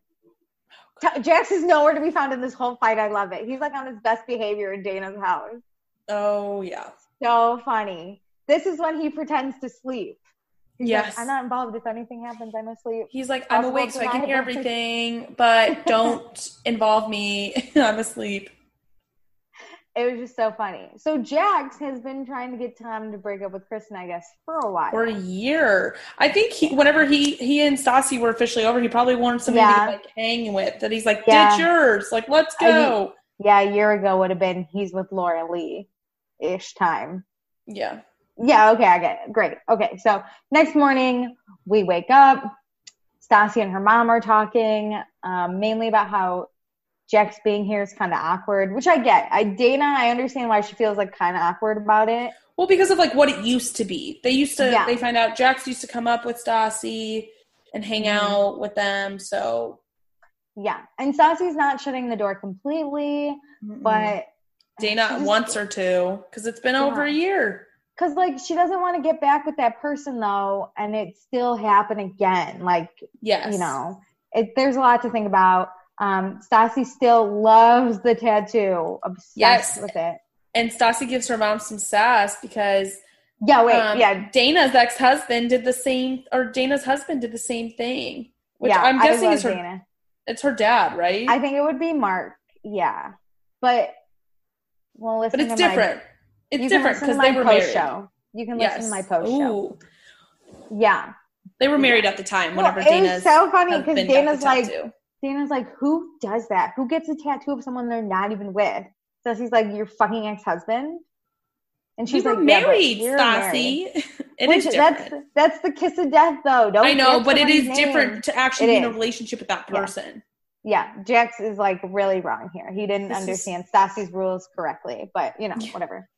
T- Jax is nowhere to be found in this whole fight. I love it. He's like on his best behavior in Dana's house. Oh, yeah. So funny. this is when he pretends to sleep. He's yes. like, I'm not involved. If anything happens, I'm asleep. He's like, I'm awake so I can hear everything, but don't involve me. I'm asleep. It was just so funny. So Jax has been trying to get Tom to break up with Kristen, I guess, for a while. For a year. I think he, whenever he, he and Stassi were officially over, he probably wanted somebody yeah. to like hang with. That he's like, yeah. ditch yours. Like, let's go. I, yeah, a year ago would have been he's with Laura Lee-ish time. Yeah. Yeah, okay, I get it. Great. Okay, so next morning, we wake up. Stassi and her mom are talking, um, mainly about how Jax being here is kind of awkward, which I get. I Dana, I understand why she feels like kind of awkward about it. Well, because of like what it used to be. They used to, yeah. they find out Jax used to come up with Stassi and hang mm-hmm. out with them, so. Yeah, and Stassi's not shutting the door completely, mm-mm. but. Dana wants her to, because it's been yeah. over a year. Because, like, she doesn't want to get back with that person, though, and it still happen again. Like, yes. you know, it, there's a lot to think about. Um, Stassi still loves the tattoo. Obsessed yes. with it. And Stassi gives her mom some sass because yeah, wait, um, yeah. Dana's ex-husband did the same, or Dana's husband did the same thing. Which yeah, I'm guessing is her, Dana. It's her dad, right? I think it would be Mark, yeah. But, well, listen But it's to different. My, it's different because they were married. Show. You can listen yes. to my post Ooh. show. Yeah. They were married at the time whenever well, Dana's It's so funny because Dana's like, tattoo. Dana's like, who does that? Who gets a tattoo of someone they're not even with? So she's like, your fucking ex-husband? And she's we like, married, yeah, Stassi. It Which, is different. That's, that's the kiss of death, though. Don't I know, but it is name. different to actually it be in is. a relationship with that person. Yeah. yeah. Jax is, like, really wrong here. He didn't this understand is... Stassi's rules correctly, but, you know, yeah. whatever.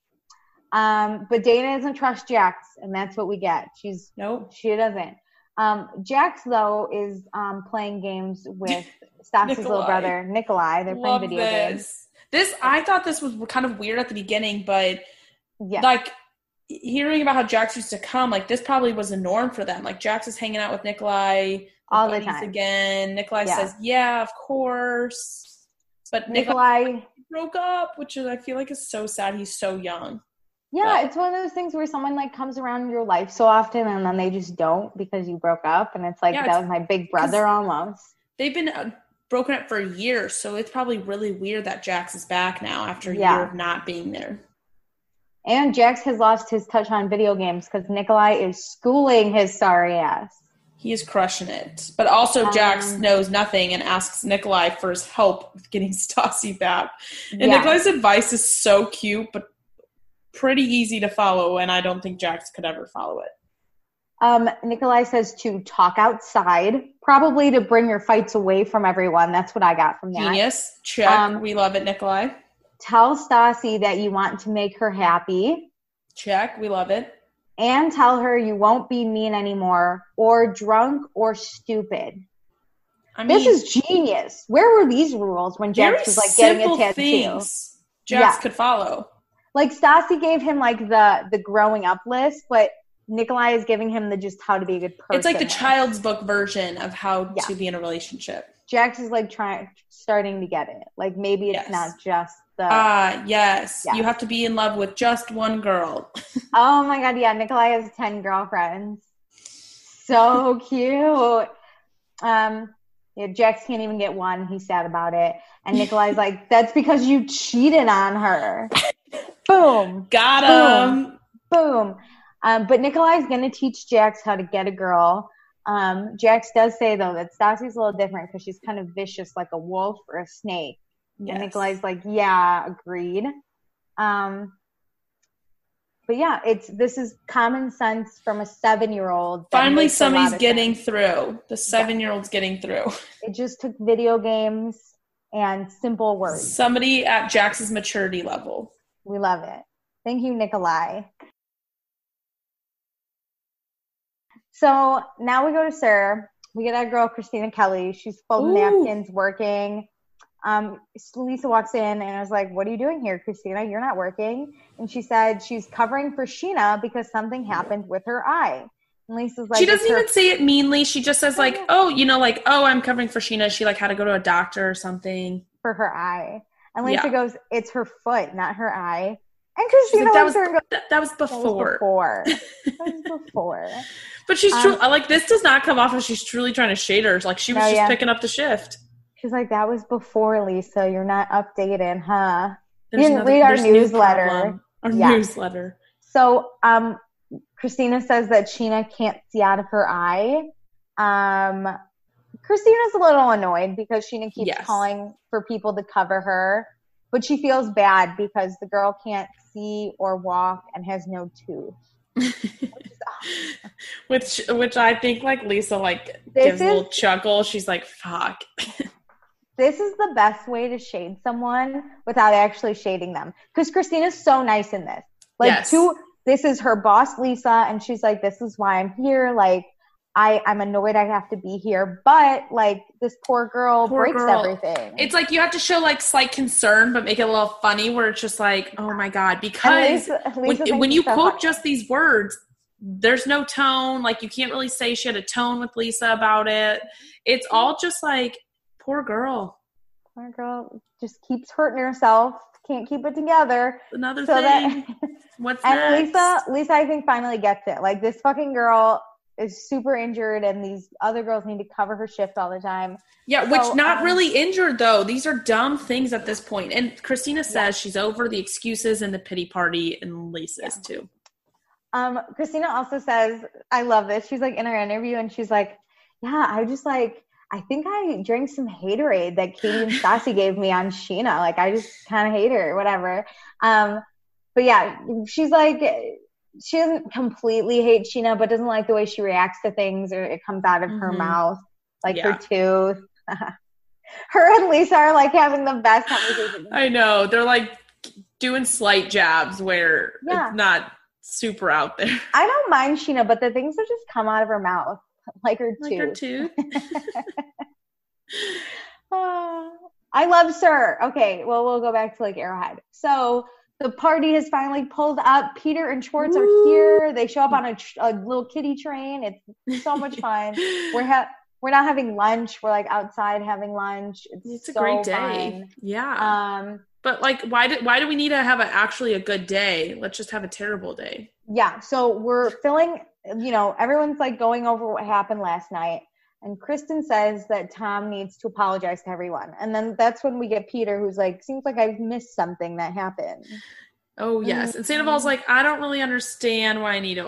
Um, but Dana doesn't trust Jax, and that's what we get. She's Nope. She doesn't. Um, Jax, though, is um, playing games with Stassi's little brother, Nikolai. They're Love playing video this. games. This, I thought this was kind of weird at the beginning, but, yeah. like, hearing about how Jax used to come, like, this probably was a norm for them. Like, Jax is hanging out with Nikolai. All the time. Again. Nikolai yeah. says, yeah, of course. But Nikolai, Nikolai broke up, which is, I feel like is so sad. He's so young. Yeah, but it's one of those things where someone, like, comes around in your life so often and then they just don't because you broke up. And it's like, yeah, that it's, was my big brother almost. They've been uh, broken up for years, so it's probably really weird that Jax is back now after a yeah. year of not being there. And Jax has lost his touch on video games because Nikolai is schooling his sorry ass. He is crushing it. But also um, Jax knows nothing and asks Nikolai for his help with getting Stassi back. And yeah. Nikolai's advice is so cute, but pretty easy to follow, and I don't think Jax could ever follow it. Um, Nikolai says to talk outside, probably to bring your fights away from everyone. That's what I got from that. Genius. Check. Um, we love it, Nikolai. Tell Stassi that you want to make her happy. Check. We love it. And tell her you won't be mean anymore or drunk or stupid. I mean, this is genius. Where were these rules when Jax was like getting a tattoo? Things Jax yeah. could follow. Like, Stassi gave him, like, the, the growing up list, but Nikolai is giving him the just how to be a good person. It's like the list. Child's book version of how yeah. to be in a relationship. Jax is, like, trying, starting to get it. Like, maybe it's yes. not just the... Ah, uh, yes. Yeah. You have to be in love with just one girl. Oh, my God, yeah. Nikolai has ten girlfriends. So cute. Um, yeah, Jax can't even get one. He's sad about it. And Nikolai's like, that's because you cheated on her. Boom. Got him. Boom. Boom. Um, but Nikolai's going to teach Jax how to get a girl. Um, Jax does say, though, that Stassi's a little different because she's kind of vicious like a wolf or a snake. Yes. And Nikolai's like, yeah, agreed. Um, but, yeah, it's this is common sense from a seven-year-old. Finally, somebody's getting sense. through. The seven-year-old's yeah. getting through. It just took video games and simple words. Somebody at Jax's maturity level. We love it. Thank you, Nikolai. So now we go to Sir. We get our girl, Christina Kelly. She's folding Ooh. napkins, working. Um, Lisa walks in and I was like, what are you doing here, Christina? You're not working. And she said she's covering for Sheena because something happened with her eye. And Lisa's like, she doesn't even say it meanly. She just says like, oh, you know, like, oh, I'm covering for Sheena. She like had to go to a doctor or something. For her eye. And Lisa yeah. goes, it's her foot, not her eye. And Christina like, that, was, goes, that, that was before. That was before. That was before. But she's um, true. Like, this does not come off as she's truly trying to shade her. Like, she was no, just yeah. picking up the shift. She's like, that was before, Lisa. You're not updated, huh? There's you didn't another, read our newsletter. Our yeah. newsletter. So, um, Christina says that Scheana can't see out of her eye. Um, Christina's a little annoyed because Scheana keeps yes. calling for people to cover her, but she feels bad because the girl can't see or walk and has no tooth. which, which I think like Lisa like this gives is, a little chuckle. She's like, "Fuck." This is the best way to shade someone without actually shading them. Because Christina's so nice in this. Like, yes. to, this is her boss, Lisa, and she's like, this is why I'm here. Like, I, I'm annoyed I have to be here. But, like, this poor girl poor breaks girl. everything. It's like you have to show, like, slight concern, but make it a little funny where it's just like, oh, my God. Because Lisa, Lisa when, when you so quote funny. just these words, there's no tone. Like, you can't really say she had a tone with Lisa about it. It's all just like, poor girl. Poor girl just keeps hurting herself. Can't keep it together. Another so thing. That, What's and next? Lisa, Lisa, I think finally gets it. Like, this fucking girl is super injured, and these other girls need to cover her shift all the time. Yeah, so, which not um, really injured though. These are dumb things at this point. And Christina says yeah. she's over the excuses and the pity party, and Lisa's yeah. too. Um, Christina also says, I love this. She's like in her interview, and she's like, "Yeah, I just like." I think I drank some haterade that Katie and Stassi gave me on Scheana. Like, I just kind of hate her, whatever. Um, but yeah, she's like, she doesn't completely hate Scheana, but doesn't like the way she reacts to things, or it comes out of mm-hmm. her mouth, like yeah. her tooth. Her and Lisa are like having the best conversation. I know. They're like doing slight jabs where yeah. it's not super out there. I don't mind Scheana, but the things that just come out of her mouth. Like her tooth. Like her tooth. oh, I love Sir. Okay, well, we'll go back to like Arrowhead. So the party has finally pulled up. Peter and Schwartz Ooh. are here. They show up on a, a little kiddie train. It's so much fun. We're ha- we're not having lunch. We're like outside having lunch. It's, it's a so great day. Fun. Yeah. Um, but like, why did why do we need to have a, actually a good day? Let's just have a terrible day. Yeah. So we're filling. You know, everyone's like going over what happened last night, and Kristen says that Tom needs to apologize to everyone. And then that's when we get Peter, who's like, seems like I've missed something that happened. Oh, yes. And Sandoval's like, I don't really understand why I need to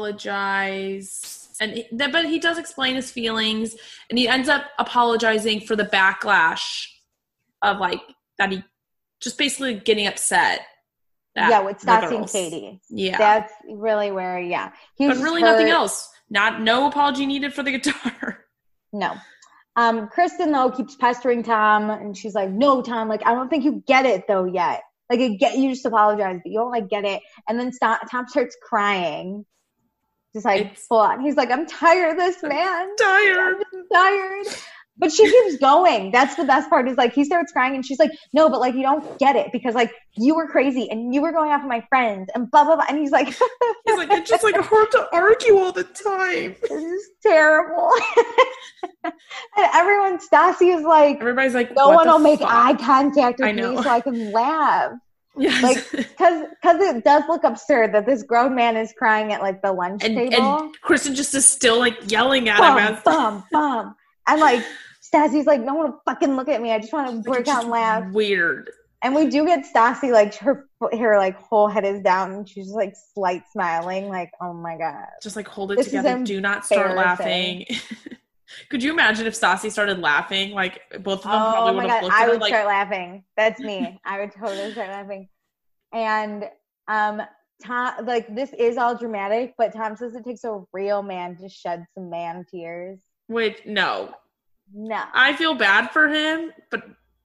apologize. And he, but he does explain his feelings, and he ends up apologizing for the backlash of like that he just basically getting upset. Yeah, with Stassi and Katie. Yeah. That's really where, yeah. He but really hurt. Nothing else. Not No apology needed for the guitar. No. Um, Kristen, though, keeps pestering Tom, and she's like, no, Tom, like, I don't think you get it, though, yet. Like, you, get, you just apologize, but you don't, like, get it. And then St- Tom starts crying. Just, like, it's, full on. He's like, I'm tired of this, man. I'm tired. I'm tired. But she keeps going. That's the best part is like he starts crying and she's like, no, but like you don't get it because like you were crazy and you were going after my friends and blah, blah, blah. And he's like, he's like, it's just like hard to argue all the time. This is terrible. And everyone, Stassi is like, everybody's like, no one will fuck? make eye contact with me so I can laugh. Yes. Like, because because it does look absurd that this grown man is crying at like the lunch and, table. And Kristen just is still like yelling at bum, him. As bum, bum. And like, Stassi's like, no one will fucking look at me. I just want to break out and laugh. Weird. And we do get Stassi, like, her her like whole head is down and she's just like slight smiling, like, oh my God. Just like hold it this together. Do not start laughing. Could you imagine if Stassi started laughing? Like both of them oh probably would have God. looked at I her would like, start laughing. That's me. I would totally start laughing. And um Tom, like this is all dramatic, but Tom says it takes a real man to shed some man tears. Wait, no. No. I feel bad for him, but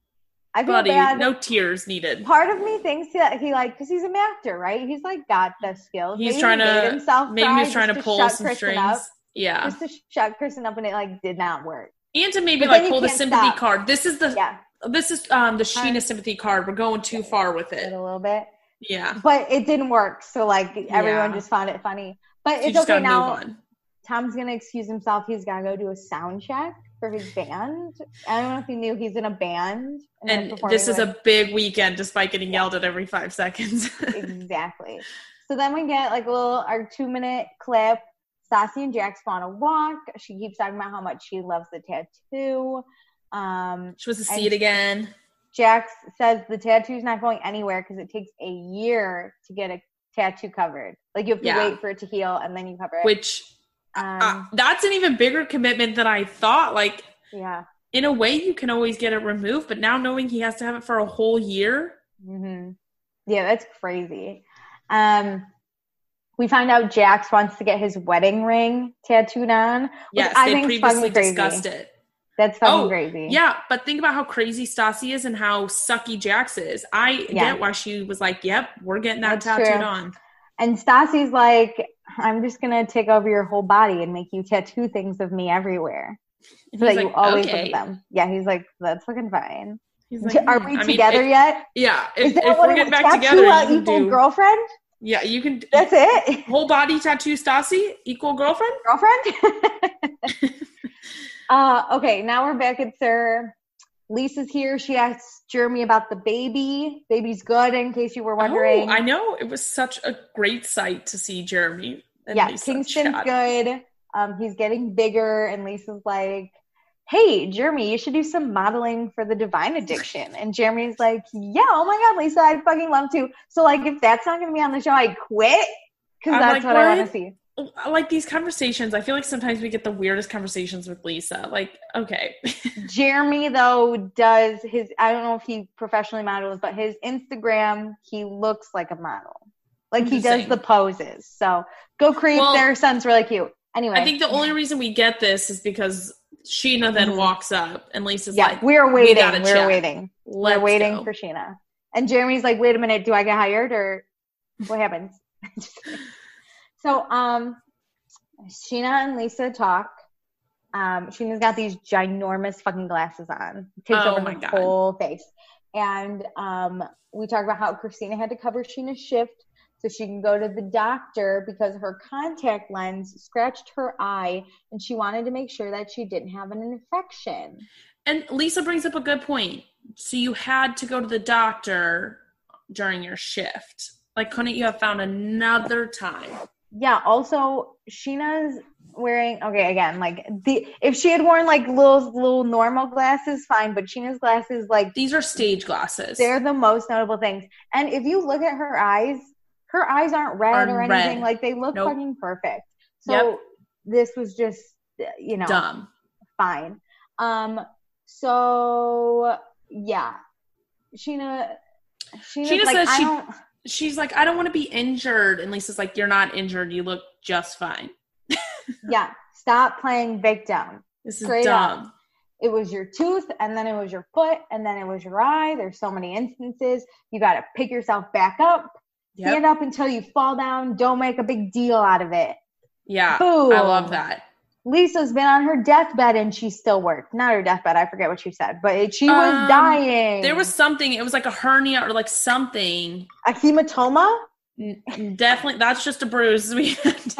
I feel buddy, bad. No tears needed. Part of me thinks that he like, because he's an actor, right? He's like got the skills. He's maybe trying he to, himself maybe he's trying to, to pull some Kristen strings. Up, yeah. Just to shut Kristen up, and it like did not work. And to maybe but like pull the sympathy stop. card. This is the, yeah. this is um the Scheana sympathy card. We're going too far with it. A little bit. Yeah. But it didn't work. So like everyone yeah. just found it funny. But so it's okay now. Tom's going to excuse himself. He's got to go do a sound check for his band. I don't know if you knew he's in a band. And, and this is with... a big weekend despite getting yeah. yelled at every five seconds. Exactly. So then we get like a little, our two minute clip. Stassi and Jax go on a walk. She keeps talking about how much she loves the tattoo. Um, she wants to see it again. Jax says the tattoo's not going anywhere because it takes a year to get a tattoo covered. Like you have to yeah. wait for it to heal and then you cover it. Which um, uh, that's an even bigger commitment than I thought. Like, yeah, in a way you can always get it removed, but now knowing he has to have it for a whole year. Mm-hmm. Yeah, that's crazy. Um, we find out Jax wants to get his wedding ring tattooed on. Yes, I they think previously crazy. discussed it. That's fucking oh, crazy. Yeah, but think about how crazy Stassi is and how sucky Jax is. I yeah. get why she was like, yep, we're getting that That's tattooed true. on. And Stassi's like, I'm just going to take over your whole body and make you tattoo things of me everywhere. So that like, you always okay. look at them. Yeah, he's like, that's fucking fine. Like, Are we I together mean, if, yet? Yeah. If, is that if what we're getting back tattoo together, uh, you equal do, girlfriend? Yeah, you can. That's it? Whole body tattoo Stassi equal girlfriend? Girlfriend? Uh, okay, now we're back at Sir. Lisa's here. She asks Jeremy about the baby. Baby's good, in case you were wondering. Oh, I know. It was such a great sight to see Jeremy and yeah, Lisa Kingston's chat. good. Um, he's getting bigger, and Lisa's like, hey, Jeremy, you should do some modeling for the Divine Addiction. And Jeremy's like, yeah, oh my God, Lisa, I'd fucking love to. So, like, if that's not going to be on the show, I quit, because that's like, what, what I want to see. Like these conversations, I feel like sometimes we get the weirdest conversations with Lisa. Like, okay. Jeremy, though, does his, I don't know if he professionally models, but his Instagram, he looks like a model. Like he does the poses. So go creep. Well, their son's really cute. Anyway. I think the only reason we get this is because Scheana then mm-hmm. walks up and Lisa's yeah, like, we're waiting. We we're chat. waiting. Let's we're waiting go. for Scheana. And Jeremy's like, wait a minute, do I get hired or what happens? So, um, Scheana and Lisa talk. Um, Sheena's got these ginormous fucking glasses on. It takes oh over my her God. whole face. And um, we talk about how Christina had to cover Sheena's shift so she can go to the doctor because her contact lens scratched her eye and she wanted to make sure that she didn't have an infection. And Lisa brings up a good point. So you had to go to the doctor during your shift. Like, couldn't you have found another time? Yeah, also, Sheena's wearing, okay, again, like, the if she had worn, like, little, little normal glasses, fine, but Sheena's glasses, like... These are stage glasses. They're the most notable things. And if you look at her eyes, her eyes aren't red Are or anything. red. Like, they look nope. fucking perfect. So, yep. this was just, you know... Dumb. Fine. Um, so, yeah. Sheena... Sheena, Sheena like, says I she... don't... She's like, I don't want to be injured. And Lisa's like, you're not injured. You look just fine. Yeah. Stop playing victim. This is Straight dumb. Up. It was your tooth, and then it was your foot, and then it was your eye. There's so many instances. You got to pick yourself back up. Yep. Stand up until you fall down. Don't make a big deal out of it. Yeah. Boom. I love that. Lisa's been on her deathbed and she still worked. Not her deathbed. I forget what she said, but she was um, dying. There was something. It was like a hernia or like something. A hematoma? N- definitely. That's just a bruise. We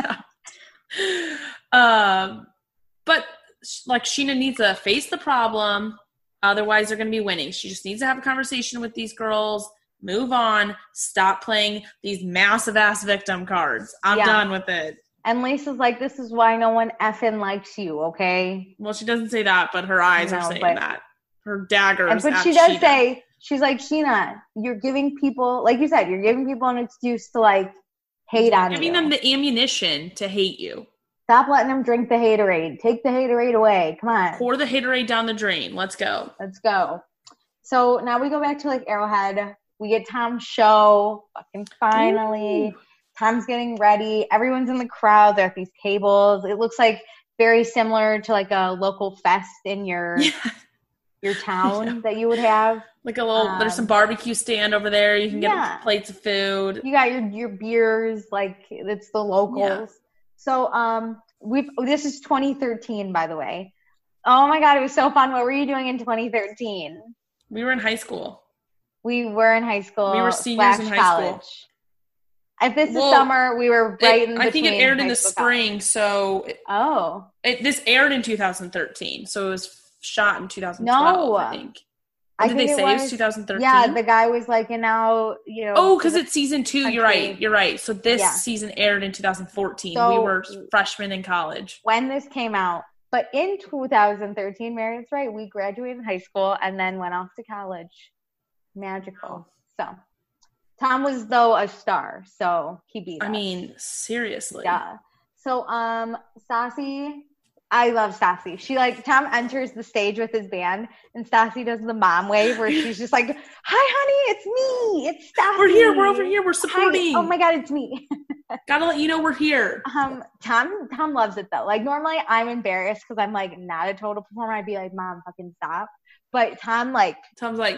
um, but like Scheana needs to face the problem. Otherwise, they're going to be winning. She just needs to have a conversation with these girls. Move on. Stop playing these massive ass victim cards. I'm yeah. done with it. And Lisa's like, this is why no one effing likes you, okay? Well, she doesn't say that, but her eyes no, are saying but, that. Her daggers. And, but she does Scheana. say, she's like, Scheana, you're giving people, like you said, you're giving people an excuse to, like, hate you're on giving you. Giving them the ammunition to hate you. Stop letting them drink the haterade. Take the haterade away. Come on. Pour the haterade down the drain. Let's go. Let's go. So now we go back to, like, Arrowhead. We get Tom's show. Fucking finally. Ooh. Tom's getting ready. Everyone's in the crowd. They're at these tables. It looks like very similar to like a local fest in your yeah. your town yeah. that you would have. Like a little, um, there's some barbecue stand over there. You can yeah. get plates of food. You got your your beers. Like it's the locals. Yeah. So um, we've this is twenty thirteen, by the way. Oh my God, it was so fun. What were you doing in twenty thirteen? We were in high school. We were in high school. We were seniors in high college. school. If this well, is summer, we were right it, in I think it aired in the college. spring, so it, oh, it, this aired in two thousand thirteen, so it was shot in two thousand twelve. No. I think. I did think they it say was, it was two thousand thirteen? Yeah, the guy was like, and now, you know. Oh, because it's season two. country. You're right. You're right. So this Yeah. season aired in two thousand fourteen. So, we were freshmen in college. When this came out. But in two thousand thirteen, Meredith's right, we graduated high school and then went off to college. Magical. So, Tom was, though, a star. So, he beat us. I mean, seriously. Yeah. So, um, Stassi, I love Stassi. She, like, Tom enters the stage with his band, and Stassi does the mom wave where she's just like, hi, honey, it's me. It's Stassi. We're here. We're over here. We're supporting. Hi. Oh, my God, it's me. Gotta let you know we're here. Um, Tom, Tom loves it, though. Like, normally I'm embarrassed because I'm, like, not a total performer. I'd be like, Mom, fucking stop. But Tom, like, Tom's like,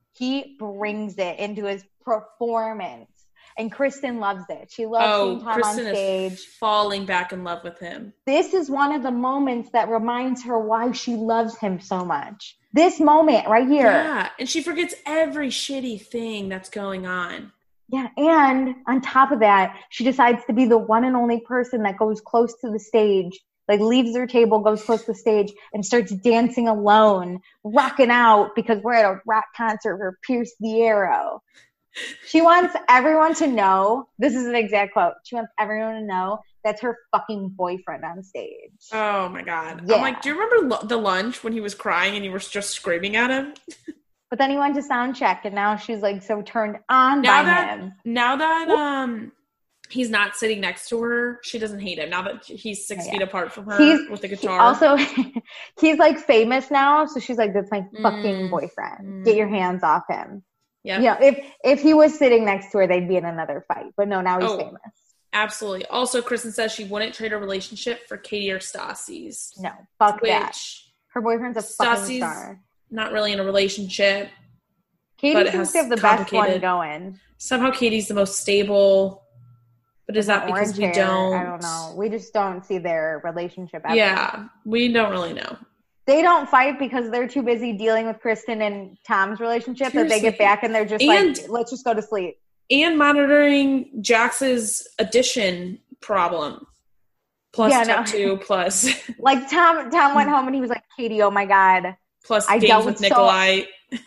he brings it into his performance. And Kristen loves it. She loves oh, seeing Tom Kristen on stage. Is falling back in love with him. This is one of the moments that reminds her why she loves him so much. This moment right here. Yeah, and she forgets every shitty thing that's going on. Yeah, and on top of that, she decides to be the one and only person that goes close to the stage, like leaves her table, goes close to the stage, and starts dancing alone, rocking out because we're at a rock concert for Pierce the Arrow. She wants everyone to know, this is an exact quote, she wants everyone to know that's her fucking boyfriend on stage. Oh my God. Yeah. I'm like, do you remember lo- the lunch when he was crying and you were just screaming at him? But then he went to sound check and now she's like so turned on now by that, him. Now that um he's not sitting next to her, she doesn't hate him. Now that he's six yeah. feet apart from her he's, with the guitar. Also, he's like famous now, so she's like, that's my fucking mm. boyfriend. Mm. Get your hands off him. Yeah. You know, if if he was sitting next to her, they'd be in another fight. But no, now he's oh, famous. Absolutely. Also, Kristen says she wouldn't trade a relationship for Katie or Stassi's. No, fuck which that. Her boyfriend's a fucking star. Not really in a relationship. Katie seems to have the best one going. Somehow Katie's the most stable. But is that because we hair, don't? I don't know. We just don't see their relationship ever. Yeah, we don't really know. They don't fight because they're too busy dealing with Kristen and Tom's relationship Seriously. that they get back and they're just and, like, let's just go to sleep. And monitoring Jax's addiction problem. Plus yeah, tattoo, no. plus. Like Tom Tom went home and he was like, Katie, oh my God. Plus I games dealt with with Nikolai. So,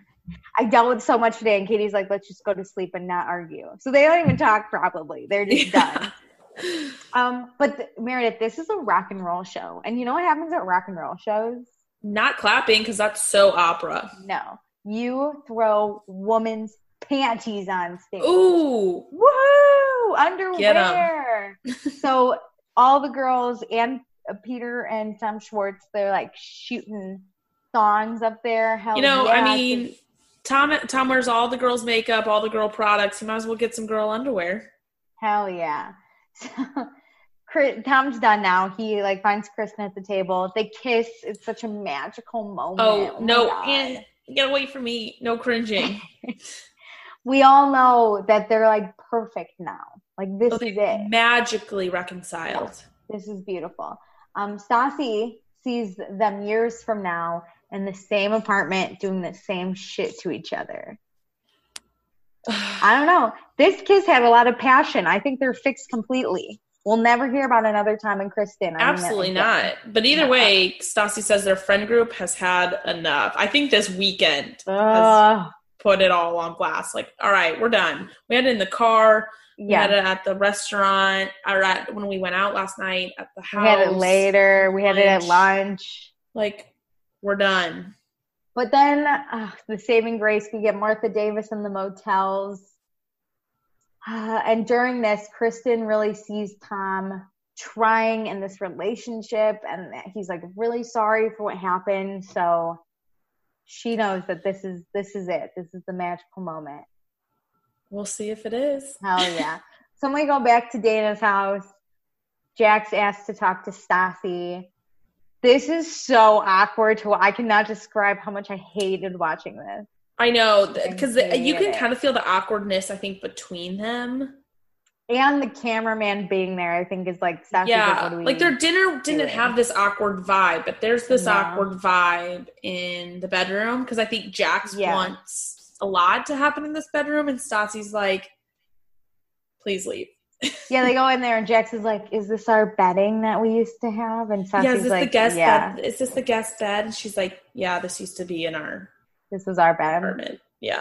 I dealt with so much today. And Katie's like, let's just go to sleep and not argue. So they don't even talk probably. They're just yeah. done. Um, but th- Meredith, this is a rock and roll show. And you know what happens at rock and roll shows? Not clapping because that's so opera. No. You throw woman's panties on stage. Ooh. Woo! Underwear. So all the girls and uh, Peter and Tom Schwartz, they're like shooting songs up there. Hell you know, yeah. I mean, Tom Tom wears all the girls' makeup, all the girl products. You might as well get some girl underwear. Hell yeah. So, Tom's done now. He like finds Kristen at the table. They kiss. It's such a magical moment. Oh, oh no. Eh, get away from me. No cringing. We all know that they're like perfect now. Like this oh, is it. Magically reconciled. This is beautiful. Um, Stassi sees them years from now in the same apartment doing the same shit to each other. I don't know. This kiss had a lot of passion. I think they're fixed completely. We'll never hear about another Tom and Kristen. I Absolutely mean, not. But either no. way, Stassi says their friend group has had enough. I think this weekend uh, has put it all on blast. Like, all right, we're done. We had it in the car. We yeah. had it at the restaurant. Or at when we went out last night at the house. We had it later. We lunch. had it at lunch. Like, we're done. But then uh, the saving grace, we get Martha Davis in the motels. Uh, and during this, Kristen really sees Tom trying in this relationship. And he's like really sorry for what happened. So she knows that this is this is it. This is the magical moment. We'll see if it is. Hell yeah. So when we go back to Dana's house, Jax asked to talk to Stassi. This is so awkward. To I cannot describe how much I hated watching this. I know, because you can kind of feel the awkwardness, I think, between them. And the cameraman being there, I think, is like, Stassi's yeah, like, what do we like their dinner didn't doing? have this awkward vibe, but there's this no. awkward vibe in the bedroom, because I think Jax yeah. wants a lot to happen in this bedroom, and Stassi's like, please leave. Yeah, they go in there and Jax is like, is this our bedding that we used to have? And Stassi's yeah, is this like, the guest yeah. bed? Is this the guest bed? And she's like, yeah, this used to be in our This is our bed. apartment. Yeah.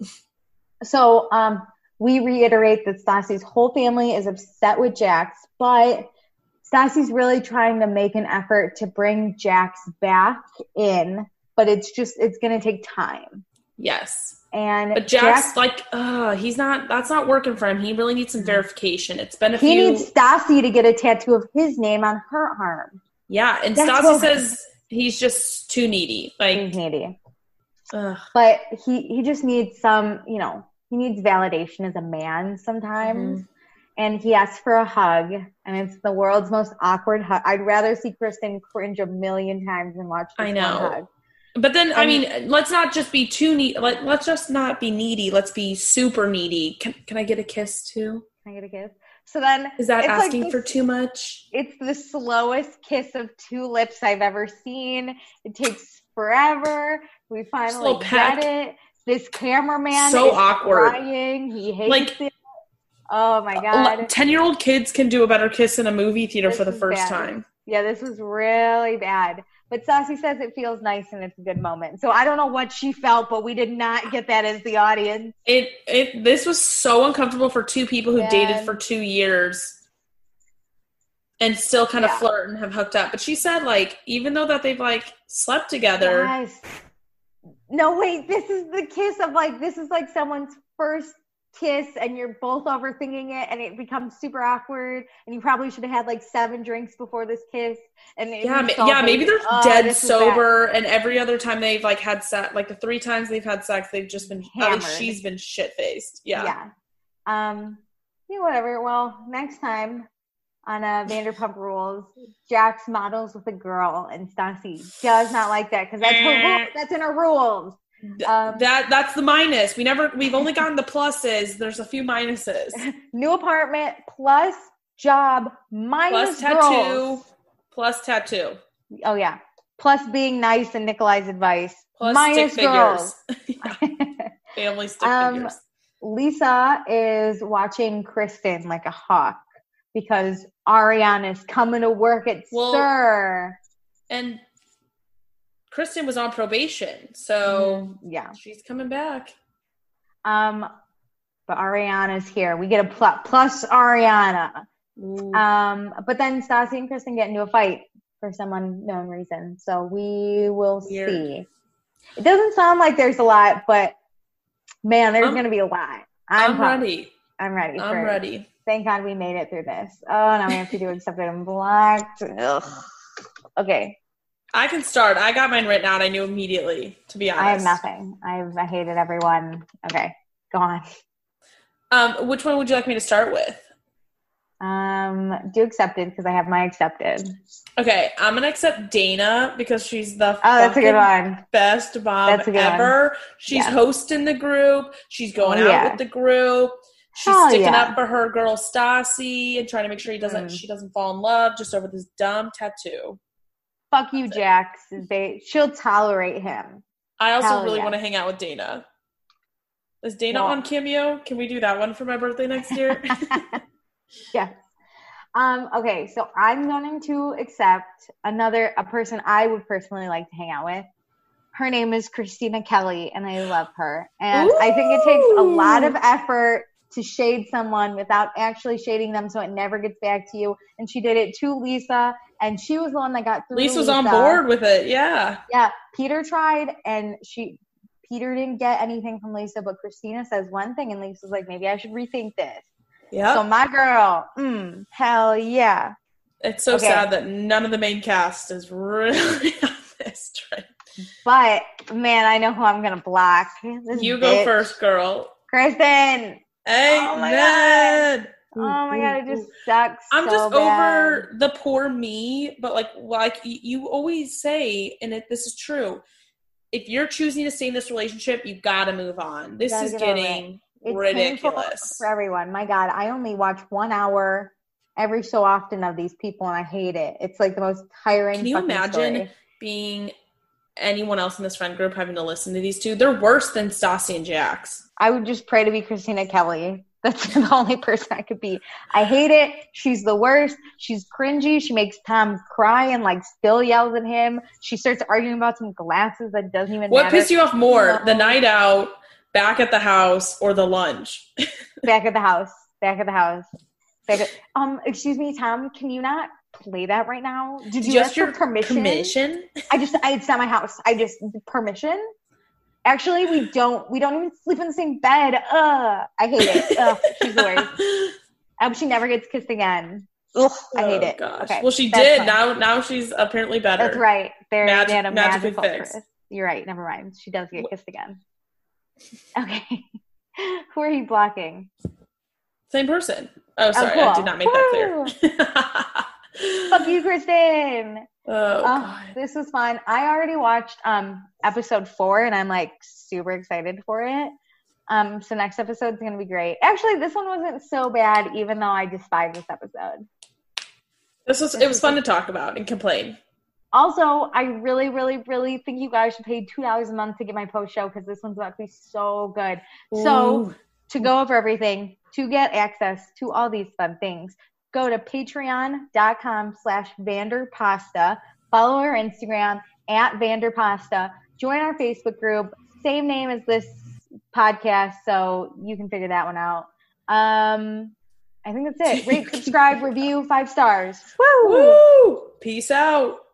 So um, we reiterate that Stassi's whole family is upset with Jax, but Stassi's really trying to make an effort to bring Jax back in, but it's just, it's going to take time. Yes. And but Jax, Jax like, uh, he's not, that's not working for him. He really needs some verification. It's been a he few. He needs Stassi to get a tattoo of his name on her arm. Yeah. And that's Stassi says he's just too needy. Like, he's needy. Ugh. But he, he just needs some, you know, he needs validation as a man sometimes. Mm-hmm. And he asks for a hug, and it's the world's most awkward hug. I'd rather see Kristen cringe a million times than watch this I know. one hug. But then, and, I mean, let's not just be too needy. Let, let's just not be needy. Let's be super needy. Can Can I get a kiss too? Can I get a kiss? So then, is that asking like this, for too much? It's the slowest kiss of two lips I've ever seen. It takes forever. We finally get it. This cameraman so is awkward. Crying. He hates like, it. Oh my god! Ten-year-old kids can do a better kiss in a movie theater this for the first bad. time. Yeah, this was really bad. But Stassi says it feels nice and it's a good moment. So I don't know what she felt, but we did not get that as the audience. It it this was so uncomfortable for two people who yeah. dated for two years and still kind of yeah. flirt and have hooked up. But she said, like, even though that they've like slept together. Yes. No, wait, this is the kiss of like this is like someone's first kiss and you're both overthinking it and it becomes super awkward and you probably should have had like seven drinks before this kiss and yeah ma- yeah maybe they're oh, dead sober and every other time they've like had sex, like the three times they've had sex they've just been hammered. At least she's been shit-faced. Yeah yeah um yeah whatever. Well, next time on uh, Vanderpump Rules, Jax models with a girl and Stassi does not like that because that's her that's in her rules. Um, that that's the minus. We never we've only gotten the pluses. There's a few minuses. New apartment plus job minus plus tattoo girls. Plus tattoo. Oh yeah. Plus being nice and Nikolai's advice. Plus minus stick girls. Figures. Family stick um, figures. Lisa is watching Kristen like a hawk because Ariana's coming to work at well, Sir. And Kristen was on probation, so mm, yeah, she's coming back. Um, but Ariana's here. We get a plus, plus Ariana. Ooh. Um, but then Stassi and Kristen get into a fight for some unknown reason. So we will Weird. see. It doesn't sound like there's a lot, but man, there's going to be a lot. I'm, I'm ready. I'm ready. I'm for ready. It. Thank God we made it through this. Oh, now we have to do Accepted and Blocked. Ugh. Okay. I can start. I got mine written out. I knew immediately, to be honest. I have nothing. I've, I hated everyone. Okay, go on. Um, which one would you like me to start with? Um, do Accepted because I have my Accepted. Okay, I'm going to accept Dana because she's the oh, that's a good one. best mom that's a good ever. One. She's yeah. hosting the group. She's going oh, out yeah. with the group. She's Hell sticking yeah. up for her girl Stassi and trying to make sure he doesn't. Mm. she doesn't fall in love just over this dumb tattoo. Fuck you, Jax. They, she'll tolerate him. I also Hell really yeah. want to hang out with Dana. Is Dana well, on Cameo? Can we do that one for my birthday next year? Yes. Um, okay, so I'm going to accept another a person I would personally like to hang out with. Her name is Christina Kelly, and I love her. And Ooh. I think it takes a lot of effort to shade someone without actually shading them so it never gets back to you. And she did it to Lisa, and she was the one that got through Lisa was Lisa. on board with it, yeah. Yeah, Peter tried, and she Peter didn't get anything from Lisa, but Christina says one thing, and Lisa's like, maybe I should rethink this. Yeah. So my girl, mm, hell yeah. It's so okay. sad that none of the main cast is really on this trip. But, man, I know who I'm going to block. This you bitch. go first, girl. Kristen. Amen. Oh, my God. Oh, my God. It just sucks I'm so just bad. over the poor me. But, like, like you always say, and it, this is true, if you're choosing to stay in this relationship, you got to move on. This is getting it's ridiculous. For everyone. My God. I only watch one hour every so often of these people, and I hate it. It's, like, the most tiring Can you imagine story. being anyone else in this friend group having to listen to these two? They're worse than Stassi and Jax. I would just pray to be Christina Kelly. That's the only person I could be. I hate it. She's the worst. She's cringy. She makes Tom cry and like still yells at him. She starts arguing about some glasses that doesn't even what matter. What pissed you off more, no. the night out, back at the house, or the lunch? Back at the house. Back at the house. Back at, um, excuse me, Tom, can you not play that right now? Did you just ask your for permission? Permission? I just, I, it's not my house. I just, permission? Actually, we don't, we don't even sleep in the same bed. Ugh, I hate it. Ugh, she's the worst. I hope she never gets kissed again. Ugh, I hate oh, it. Gosh. Okay, well, she did. Fine. Now, now she's apparently better. That's right. They're, Mag- they had a magically magical fixed. twist. You're right. Never mind. She does get kissed again. Okay. Who are you blocking? Same person. Oh, sorry. Oh, cool. I did not make Woo! that clear. Fuck you, Kristen. Oh, oh God. This was fun. I already watched um episode four, and I'm like super excited for it. Um, so next episode's gonna be great. Actually, this one wasn't so bad, even though I despise this episode. This was this it was fun to talk about and complain. Also, I really, really, really think you guys should pay two dollars a month to get my post show because this one's about to be so good. Ooh. So to go over everything, to get access to all these fun things, go to patreon.com slash Vanderpasta. Follow our Instagram at Vanderpasta. Join our Facebook group. Same name as this podcast, so you can figure that one out. Um, I think that's it. Rate, subscribe, review, five stars. Woo! Woo! Peace out.